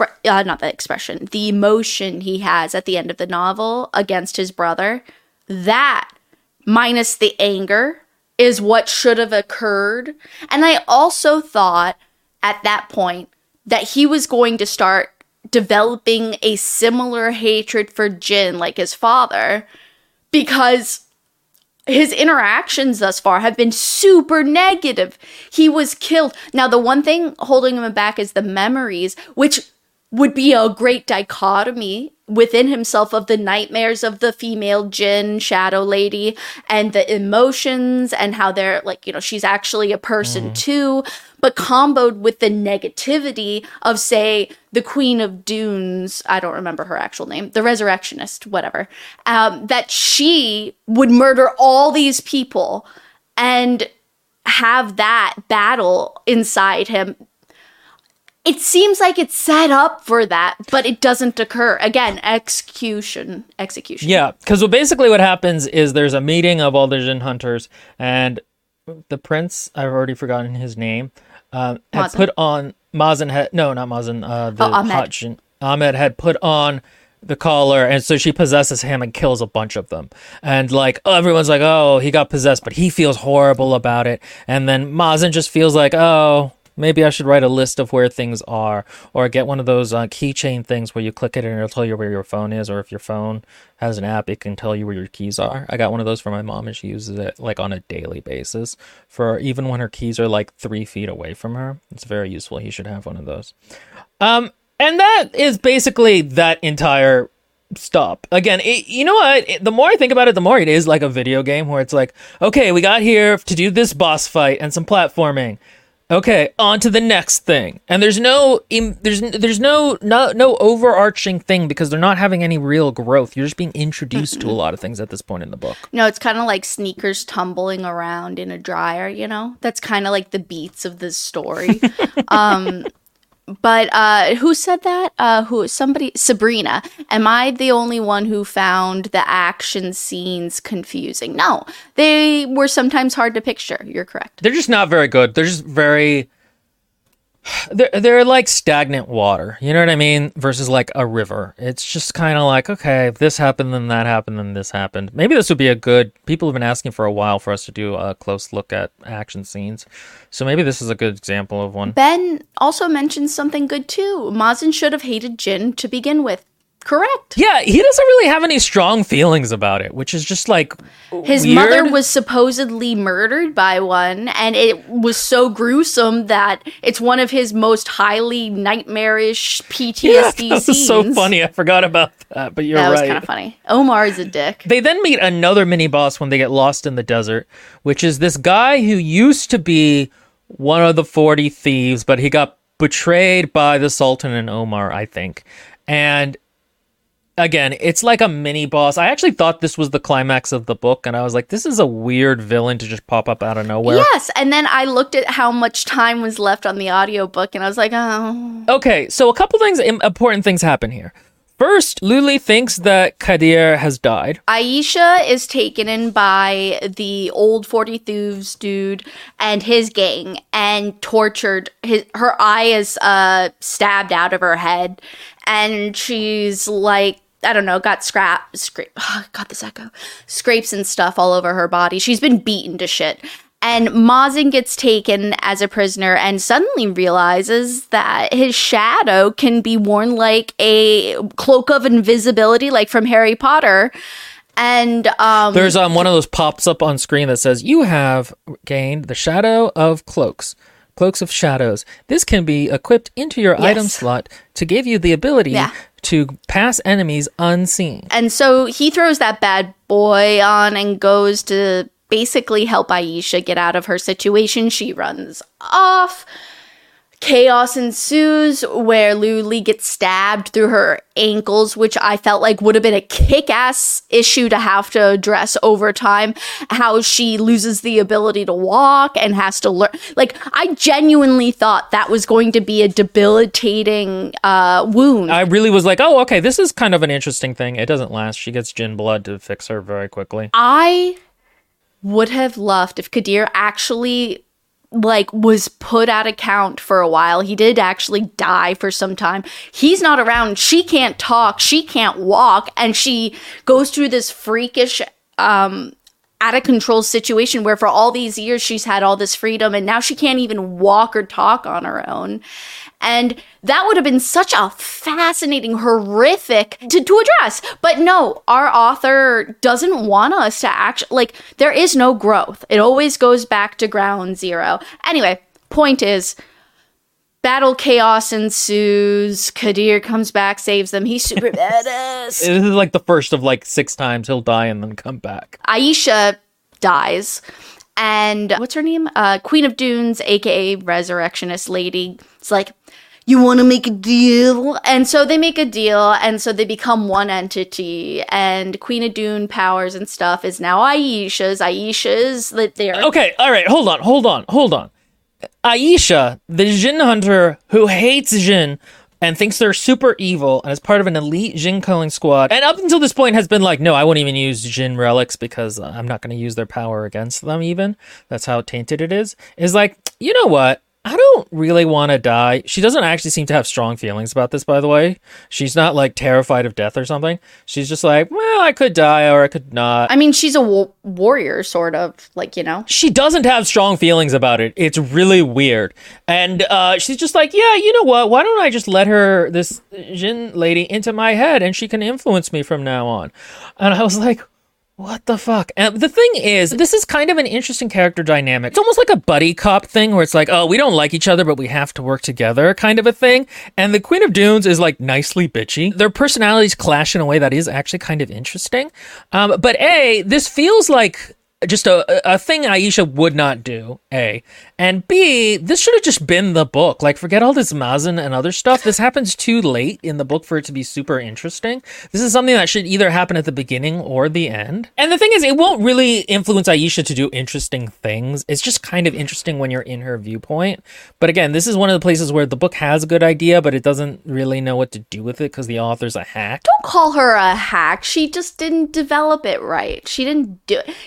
[SPEAKER 2] the emotion he has at the end of the novel against his brother. That minus the anger is what should have occurred, and I also thought at that point that he was going to start developing a similar hatred for Jin like his father, because his interactions thus far have been super negative. He was killed. Now, the one thing holding him back is the memories, which would be a great dichotomy within himself of the nightmares of the female Jin shadow lady and the emotions and how they're like, she's actually a person too, but comboed with the negativity of, say, the Queen of Dunes, I don't remember her actual name, the Resurrectionist, whatever, that she would murder all these people and have that battle inside him. It seems like it's set up for that, but it doesn't occur. Again, execution.
[SPEAKER 1] Yeah, because basically what happens is there's a meeting of all the Jin hunters, and the prince, I've already forgotten his name, had put on Ahmed had put on the collar, and so she possesses him and kills a bunch of them. And like, everyone's like, oh, he got possessed, but he feels horrible about it. And then Mazen just feels like, oh, maybe I should write a list of where things are, or get one of those keychain things where you click it and it'll tell you where your phone is, or if your phone has an app, it can tell you where your keys are. I got one of those for my mom, and she uses it like on a daily basis for even when her keys are like 3 feet away from her. It's very useful. He should have one of those. And that is basically that entire stop. Again, you know what? The more I think about it, the more it is like a video game where it's like, okay, we got here to do this boss fight and some platforming. Okay, on to the next thing. And there's no overarching thing, because they're not having any real growth. You're just being introduced to a lot of things at this point in the book.
[SPEAKER 2] No, it's kind of like sneakers tumbling around in a dryer, That's kind of like the beats of this story. But who said that? Sabrina. Am I the only one who found the action scenes confusing? No, they were sometimes hard to picture. You're correct.
[SPEAKER 1] They're just not very good. They're just very They're like stagnant water, you know what I mean? Versus like a river. It's just kind of like, okay, if this happened, then that happened, then this happened. Maybe this would be people have been asking for a while for us to do a close look at action scenes. So maybe this is a good example of one.
[SPEAKER 2] Ben also mentioned something good too. Mazin should have hated Jin to begin with. Correct.
[SPEAKER 1] Yeah, he doesn't really have any strong feelings about it, which is just like
[SPEAKER 2] his
[SPEAKER 1] weird.
[SPEAKER 2] Mother was supposedly murdered by one, and it was so gruesome that it's one of his most highly nightmarish PTSD
[SPEAKER 1] that was
[SPEAKER 2] scenes.
[SPEAKER 1] So funny. I forgot about that, but you're right.
[SPEAKER 2] That was kind of funny. Omar is a dick.
[SPEAKER 1] They then meet another mini boss when they get lost in the desert, which is this guy who used to be one of the 40 thieves, but he got betrayed by the Sultan and Omar, I think. And again, it's like a mini boss. I actually thought this was the climax of the book, and I was like, this is a weird villain to just pop up out of nowhere.
[SPEAKER 2] Yes, and then I looked at how much time was left on the audiobook, and I was like, oh.
[SPEAKER 1] Okay, so a couple important things happen here. First, Luli thinks that Kadir has died.
[SPEAKER 2] Aisha is taken in by the old 40 Thieves dude and his gang and tortured. Her eye is stabbed out of her head, and she's like, I don't know, got scrapes and stuff all over her body. She's been beaten to shit. And Mazin gets taken as a prisoner and suddenly realizes that his shadow can be worn like a cloak of invisibility, like from Harry Potter. And
[SPEAKER 1] there's one of those pops up on screen that says, you have gained the shadow of cloaks of shadows. This can be equipped into your item slot to give you the ability to pass enemies unseen.
[SPEAKER 2] And so he throws that bad boy on and goes to basically help Aisha get out of her situation. She runs off. Chaos ensues where Luli gets stabbed through her ankles, which I felt like would have been a kick-ass issue to have to address over time. How she loses the ability to walk and has to learn. Like, I genuinely thought that was going to be a debilitating wound.
[SPEAKER 1] I really was like, oh, okay, this is kind of an interesting thing. It doesn't last. She gets Jin blood to fix her very quickly.
[SPEAKER 2] I would have loved if Kadir actually was put at account for a while. He did actually die for some time. He's not around. She can't talk. She can't walk. And she goes through this freakish, out of control situation where for all these years she's had all this freedom and now she can't even walk or talk on her own. And that would have been such a fascinating, horrific to address. But no, our author doesn't want us to actually, there is no growth. It always goes back to ground zero. Anyway, point is, battle chaos ensues. Kadir comes back, saves them. He's super badass.
[SPEAKER 1] This is like the first of 6 times he'll die and then come back.
[SPEAKER 2] Aisha dies. And what's her name? Queen of Dunes, aka Resurrectionist Lady. It's like, you want to make a deal? And so they make a deal, and so they become one entity, and Queen of Dune powers and stuff is now Aisha's that they're...
[SPEAKER 1] Okay, all right, hold on. Aisha, the Jin hunter who hates Jin and thinks they're super evil and is part of an elite Jin culling squad, and up until this point has been like, no, I won't even use Jin relics because I'm not going to use their power against them even. That's how tainted it is like, you know what? I don't really want to die. She doesn't actually seem to have strong feelings about this, by the way. She's not terrified of death or something. She's just like, well, I could die or I could not.
[SPEAKER 2] I mean, she's a warrior, sort of,
[SPEAKER 1] She doesn't have strong feelings about it. It's really weird. And she's just like, yeah, you know what? Why don't I just let this Jin lady into my head and she can influence me from now on? And I was like, what the fuck? And the thing is, this is kind of an interesting character dynamic. It's almost like a buddy cop thing where it's like, oh, we don't like each other, but we have to work together kind of a thing. And the Queen of Dunes is nicely bitchy. Their personalities clash in a way that is actually kind of interesting. But this feels like just a thing Aisha would not do, A. And B, this should have just been the book. Forget all this Mazin and other stuff. This happens too late in the book for it to be super interesting. This is something that should either happen at the beginning or the end. And the thing is, it won't really influence Aisha to do interesting things. It's just kind of interesting when you're in her viewpoint. But again, this is one of the places where the book has a good idea, but it doesn't really know what to do with it because the author's a hack.
[SPEAKER 2] Don't call her a hack. She just didn't develop it right. She didn't do it. It's not like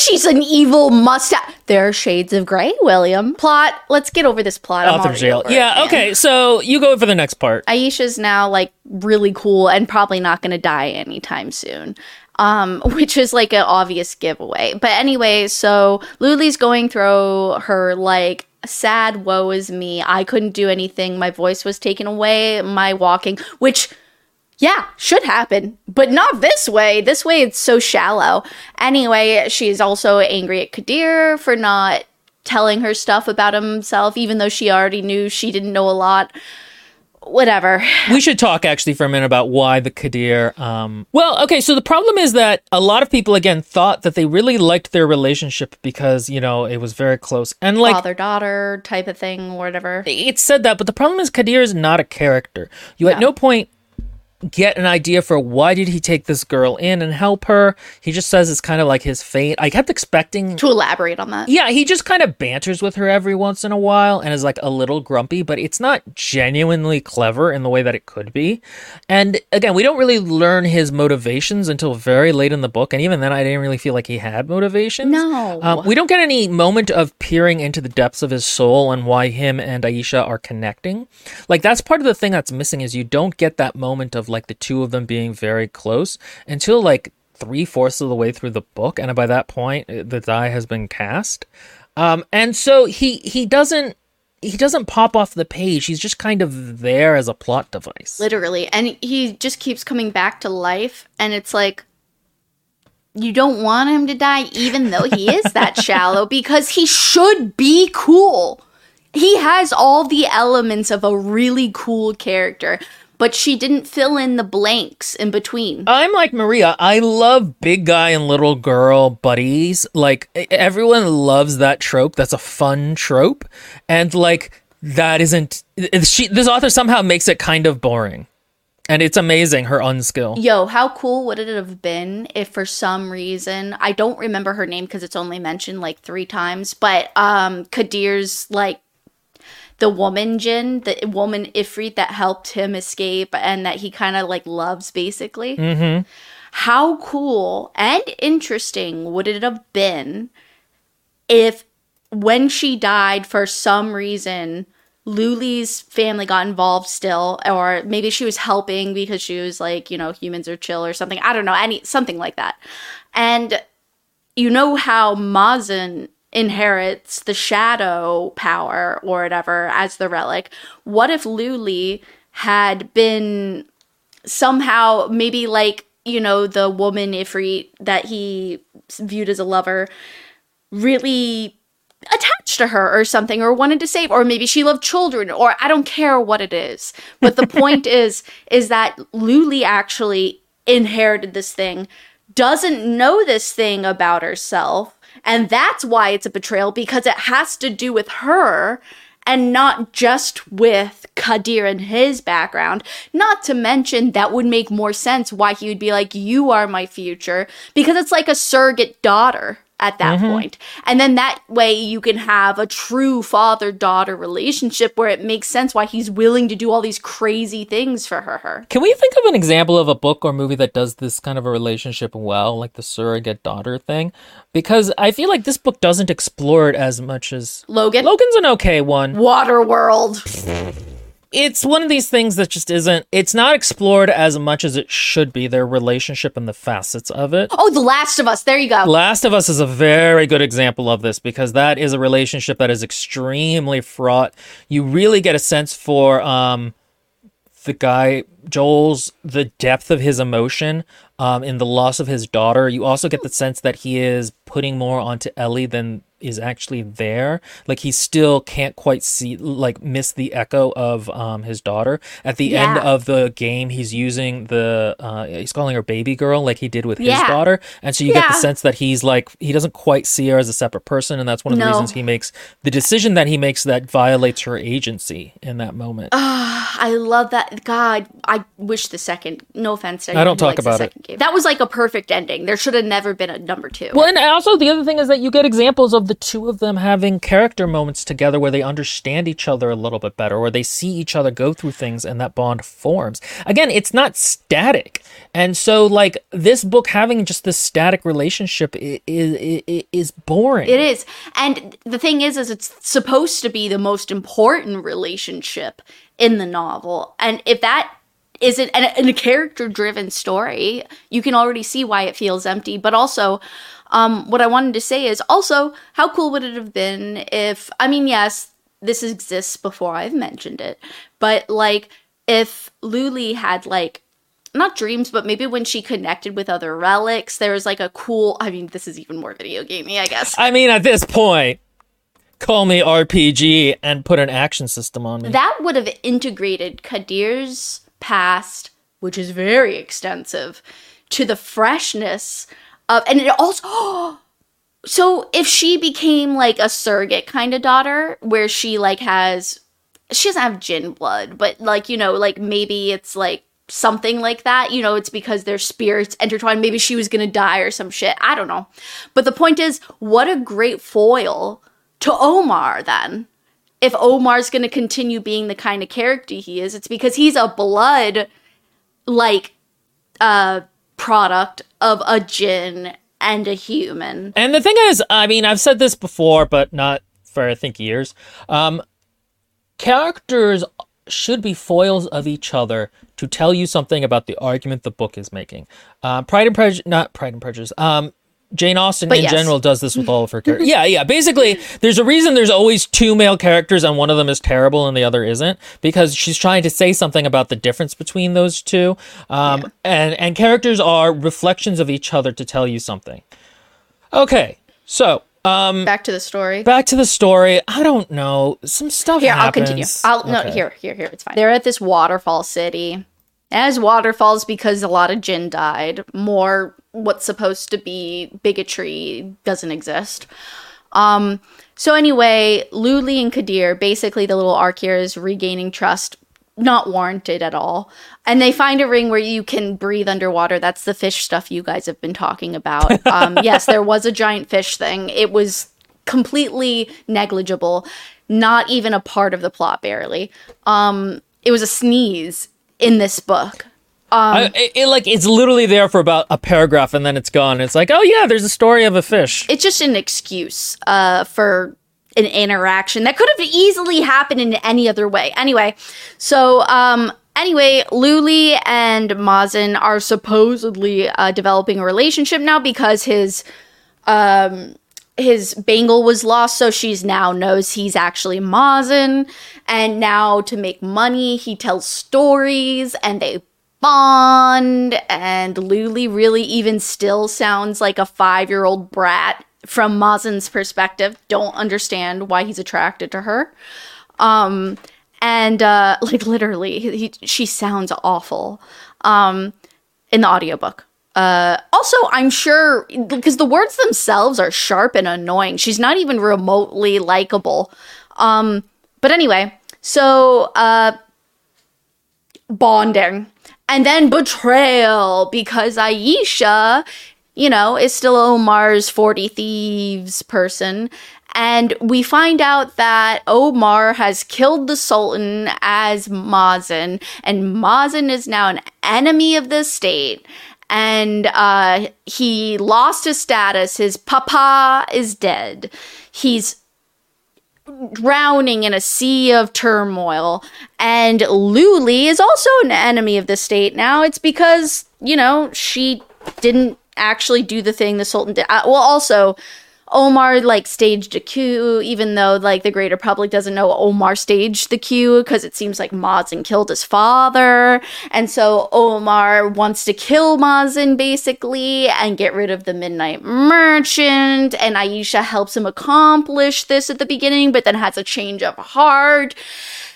[SPEAKER 2] she's an evil mustache. There are shades of gray, William. Plot. Let's get over this plot.
[SPEAKER 1] Author's jail. Yeah, okay. So you go for the next part.
[SPEAKER 2] Aisha's now like really cool and probably not going to die anytime soon. Which is like an obvious giveaway. But anyway, so Luli's going through her like sad woe is me. I couldn't do anything. My voice was taken away. My walking, which, yeah, should happen, but not this way. This way it's so shallow. Anyway, she's also angry at Kadir for not telling her stuff about himself, even though she already knew she didn't know a lot. Whatever.
[SPEAKER 1] We should talk actually for a minute about why the Kadir. Well, okay, so the problem is that a lot of people, again, thought that they really liked their relationship because, you know, it was very close. And like
[SPEAKER 2] father-daughter type of thing, or whatever.
[SPEAKER 1] It said that, but the problem is Kadir is not a character. You at no point get an idea for why did he take this girl in and help her. He just says it's kind of like his fate. I kept expecting
[SPEAKER 2] to elaborate on that.
[SPEAKER 1] Yeah, he just kind of banters with her every once in a while and is like a little grumpy, but it's not genuinely clever in the way that it could be. And again, we don't really learn his motivations until very late in the book, and even then I didn't really feel like he had motivations.
[SPEAKER 2] No.
[SPEAKER 1] We don't get any moment of peering into the depths of his soul and why him and Aisha are connecting. Like, that's part of the thing that's missing, is you don't get that moment of like the two of them being very close until like 3/4 of the way through the book, and by that point the die has been cast. And so he doesn't pop off the page. He's just kind of there as a plot device,
[SPEAKER 2] literally, and he just keeps coming back to life, and it's like, you don't want him to die even though he is that shallow, because he should be cool. He has all the elements of a really cool character, but she didn't fill in the blanks in between.
[SPEAKER 1] I'm like Maria. I love big guy and little girl buddies. Like, everyone loves that trope. That's a fun trope. And like, that isn't... This author somehow makes it kind of boring. And it's amazing, her unskill.
[SPEAKER 2] Yo, how cool would it have been if for some reason... I don't remember her name because it's only mentioned like 3 times. But Kadir's like... the woman Jinn, the woman Ifrit that helped him escape and that he kind of like loves, basically.
[SPEAKER 1] Mm-hmm.
[SPEAKER 2] How cool and interesting would it have been if when she died, for some reason, Luli's family got involved still, or maybe she was helping because she was like, you know, humans are chill or something. I don't know, something like that. And you know how Mazen inherits the shadow power or whatever as the relic. What if Luli had been somehow, maybe like, you know, the woman Ifrit that he viewed as a lover, really attached to her or something, or wanted to save, or maybe she loved children, or I don't care what it is. But the point is that Luli actually inherited this thing, doesn't know this thing about herself, and that's why it's a betrayal, because it has to do with her and not just with Kadir and his background. Not to mention, that would make more sense why he would be like, you are my future, because it's like a surrogate daughter at that point. And then that way you can have a true father-daughter relationship where it makes sense why he's willing to do all these crazy things for her.
[SPEAKER 1] Can we think of an example of a book or movie that does this kind of a relationship well, like the surrogate daughter thing? Because I feel like this book doesn't explore it as much as...
[SPEAKER 2] Logan?
[SPEAKER 1] Logan's an okay one.
[SPEAKER 2] Waterworld.
[SPEAKER 1] It's one of these things that just isn't... It's not explored as much as it should be, their relationship and the facets of it.
[SPEAKER 2] Oh, The Last of Us. There you go.
[SPEAKER 1] Last of Us is a very good example of this, because that is a relationship that is extremely fraught. You really get a sense for the guy, Joel's, the depth of his emotion in the loss of his daughter. You also get the sense that he is putting more onto Ellie than is actually there. Like, he still can't quite see, like, miss the echo of his daughter. At the end of the game, he's using he's calling her baby girl like he did with his daughter. And so you get the sense that he's like, he doesn't quite see her as a separate person, and that's one of the reasons he makes the decision that he makes that violates her agency in that moment.
[SPEAKER 2] I love that. God, I wish the second, no offense,
[SPEAKER 1] I don't talk about it.
[SPEAKER 2] Game. That was like a perfect ending. There should have never been a number 2.
[SPEAKER 1] Well, and also the other thing is that you get examples of the two of them having character moments together where they understand each other a little bit better, or they see each other go through things and that bond forms. Again, it's not static. And so, like, this book having just this static relationship is boring.
[SPEAKER 2] It is. And the thing is it's supposed to be the most important relationship in the novel. And if that isn't in a character-driven story, you can already see why it feels empty. But also, what I wanted to say is also, how cool would it have been if, I mean, yes, this exists before I've mentioned it, but like if Luli had like, not dreams, but maybe when she connected with other relics, there was like a cool, I mean, this is even more video gamey, I guess.
[SPEAKER 1] I mean, at this point, call me RPG and put an action system on me.
[SPEAKER 2] That would have integrated Kadir's past, which is very extensive, to the freshness of, and it also, so if she became like a surrogate kind of daughter, where she like she doesn't have Jinn blood, but like, you know, like maybe it's like something like that, you know, it's because their spirits intertwined, maybe she was gonna die or some shit, I don't know. But the point is, what a great foil to Omar then. If Omar's going to continue being the kind of character he is, it's because he's a blood, like, product of a Jinn and a human.
[SPEAKER 1] And the thing is, I mean, I've said this before, but not for, I think, years. Characters should be foils of each other to tell you something about the argument the book is making. Pride and Prejudice. Jane Austen general does this with all of her characters. Yeah. Basically, there's a reason there's always two male characters and one of them is terrible and the other isn't, because she's trying to say something about the difference between those two. And characters are reflections of each other to tell you something. Okay, so
[SPEAKER 2] back to the story.
[SPEAKER 1] I don't know. Some stuff happens.
[SPEAKER 2] I'll continue. No, here. It's fine. They're at this waterfall city. As waterfalls, because a lot of Jinn died. More what's supposed to be bigotry doesn't exist. So anyway, Luli and Kadir, basically the little arc here is regaining trust, not warranted at all. And they find a ring where you can breathe underwater. That's the fish stuff you guys have been talking about. Yes, there was a giant fish thing. It was completely negligible. Not even a part of the plot, barely. It was a sneeze in this book.
[SPEAKER 1] It's literally there for about a paragraph and then it's gone. It's like, oh yeah, there's a story of a fish.
[SPEAKER 2] It's just an excuse for an interaction that could have easily happened in any other way. Anyway, so Luli and Mazen are supposedly developing a relationship now because his bangle was lost, so she's now knows he's actually Mazen, and now to make money, he tells stories, and they bond, and Luli really even still sounds like a 5-year-old brat from Mazen's perspective. Don't understand why he's attracted to her. Literally, she sounds awful in the audiobook. Also, I'm sure, because the words themselves are sharp and annoying. She's not even remotely likable. But anyway, so, bonding. And then betrayal, because Aisha, is still Omar's 40 Thieves person. And we find out that Omar has killed the Sultan as Mazen. And Mazen is now an enemy of the state. And he lost his status. His papa is dead. He's drowning in a sea of turmoil. And Luli is also an enemy of the state now. It's because, she didn't actually do the thing the Sultan did. Also, Omar, staged a coup, even though, the greater public doesn't know Omar staged the coup, because it seems like Mazen killed his father, and so Omar wants to kill Mazen, basically, and get rid of the Midnight Merchant, and Aisha helps him accomplish this at the beginning, but then has a change of heart.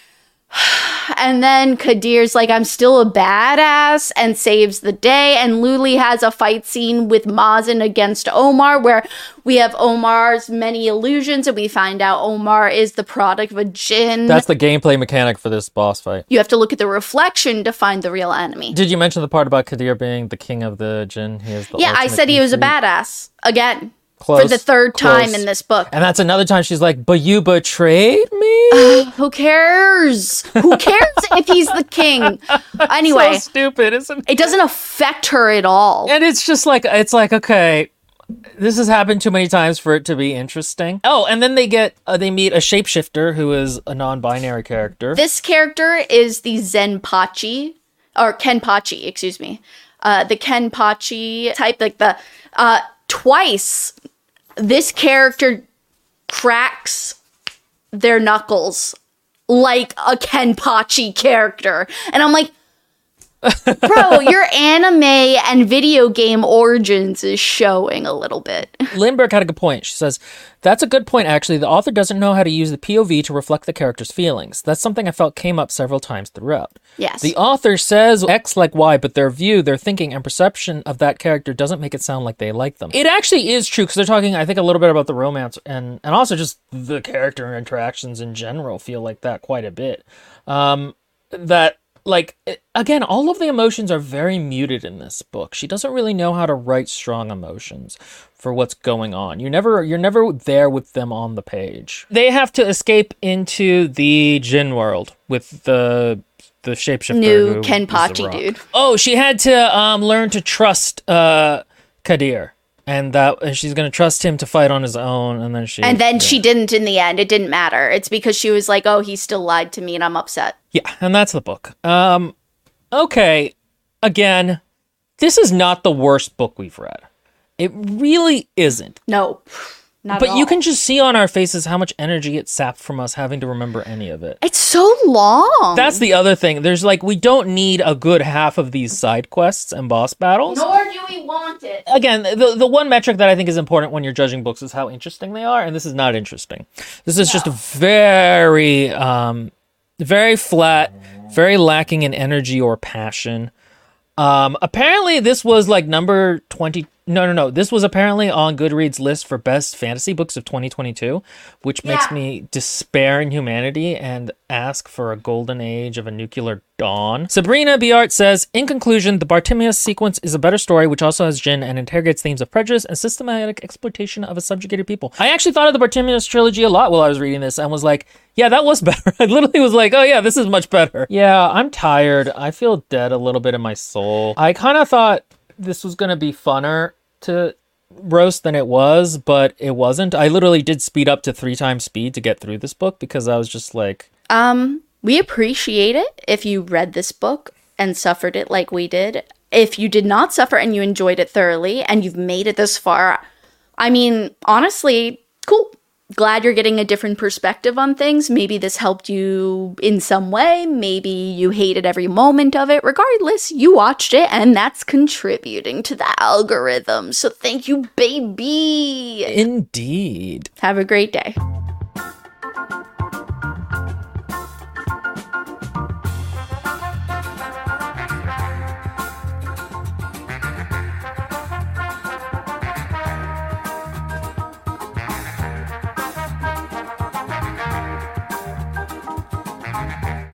[SPEAKER 2] And then Kadir's like, I'm still a badass, and saves the day. And Luli has a fight scene with Mazin against Omar, where we have Omar's many illusions, and we find out Omar is the product of a jinn.
[SPEAKER 1] That's the gameplay mechanic for this boss fight.
[SPEAKER 2] You have to look at the reflection to find the real enemy.
[SPEAKER 1] Did you mention the part about Kadir being the king of the jinn? He is the
[SPEAKER 2] I said he was a badass. Again.
[SPEAKER 1] Close,
[SPEAKER 2] for the third time in this book.
[SPEAKER 1] And that's another time she's like, but you betrayed me?
[SPEAKER 2] Who cares? Who cares if he's the king? Anyway.
[SPEAKER 1] So stupid, isn't it?
[SPEAKER 2] It doesn't affect her at all.
[SPEAKER 1] And it's just like, okay, this has happened too many times for it to be interesting. Oh, and then they meet a shapeshifter who is a non-binary character.
[SPEAKER 2] This character is the Zenpachi, or Kenpachi, excuse me. The Kenpachi type, like the, twice this character cracks their knuckles like a Kenpachi character. And I'm like, bro, your anime and video game origins is showing a little bit.
[SPEAKER 1] Lindbergh had a good point. She says, that's a good point, actually. The author doesn't know how to use the POV to reflect the character's feelings. That's something I felt came up several times throughout.
[SPEAKER 2] Yes.
[SPEAKER 1] The author says X like Y, but their view, their thinking, and perception of that character doesn't make it sound like they like them. It actually is true, because they're talking, I think, a little bit about the romance, and also just the character interactions in general feel like that quite a bit. Again, all of the emotions are very muted in this book. She doesn't really know how to write strong emotions for what's going on. You're never there with them on the page. They have to escape into the Jinn world with the shapeshifter.
[SPEAKER 2] New Kenpachi dude.
[SPEAKER 1] Oh, she had to learn to trust Kadir. And she's going to trust him to fight on his own, and then she didn't in the end. It didn't matter. It's because she was like, oh, he still lied to me, and I'm upset. Yeah, and that's the book. Okay, again, this is not the worst book we've read. It really isn't.
[SPEAKER 2] No, not at all.
[SPEAKER 1] But you can just see on our faces how much energy it sapped from us having to remember any of it.
[SPEAKER 2] It's so long.
[SPEAKER 1] That's the other thing. There's we don't need a good half of these side quests and boss battles.
[SPEAKER 2] Nor do we want it.
[SPEAKER 1] Again, the one metric that I think is important when you're judging books is how interesting they are, and this is not interesting. This is just very, very flat, very lacking in energy or passion. Apparently this was number 20. No. This was apparently on Goodreads' list for best fantasy books of 2022, which makes me despair in humanity and ask for a golden age of a nuclear dawn. Sabrina Biart says, in conclusion, the Bartimaeus sequence is a better story, which also has Jinn and interrogates themes of prejudice and systematic exploitation of a subjugated people. I actually thought of the Bartimaeus trilogy a lot while I was reading this and was like, yeah, that was better. I literally was like, oh yeah, this is much better. Yeah, I'm tired. I feel dead a little bit in my soul. I kind of thought this was going to be funner to roast than it was, but it wasn't. I literally did speed up to 3 times speed to get through this book because I was just like...
[SPEAKER 2] We appreciate it if you read this book and suffered it like we did. If you did not suffer and you enjoyed it thoroughly and you've made it this far, I mean, honestly, cool. Glad you're getting a different perspective on things. Maybe this helped you in some way. Maybe you hated every moment of it. Regardless, you watched it, and that's contributing to the algorithm. So thank you, baby.
[SPEAKER 1] Indeed.
[SPEAKER 2] Have a great day.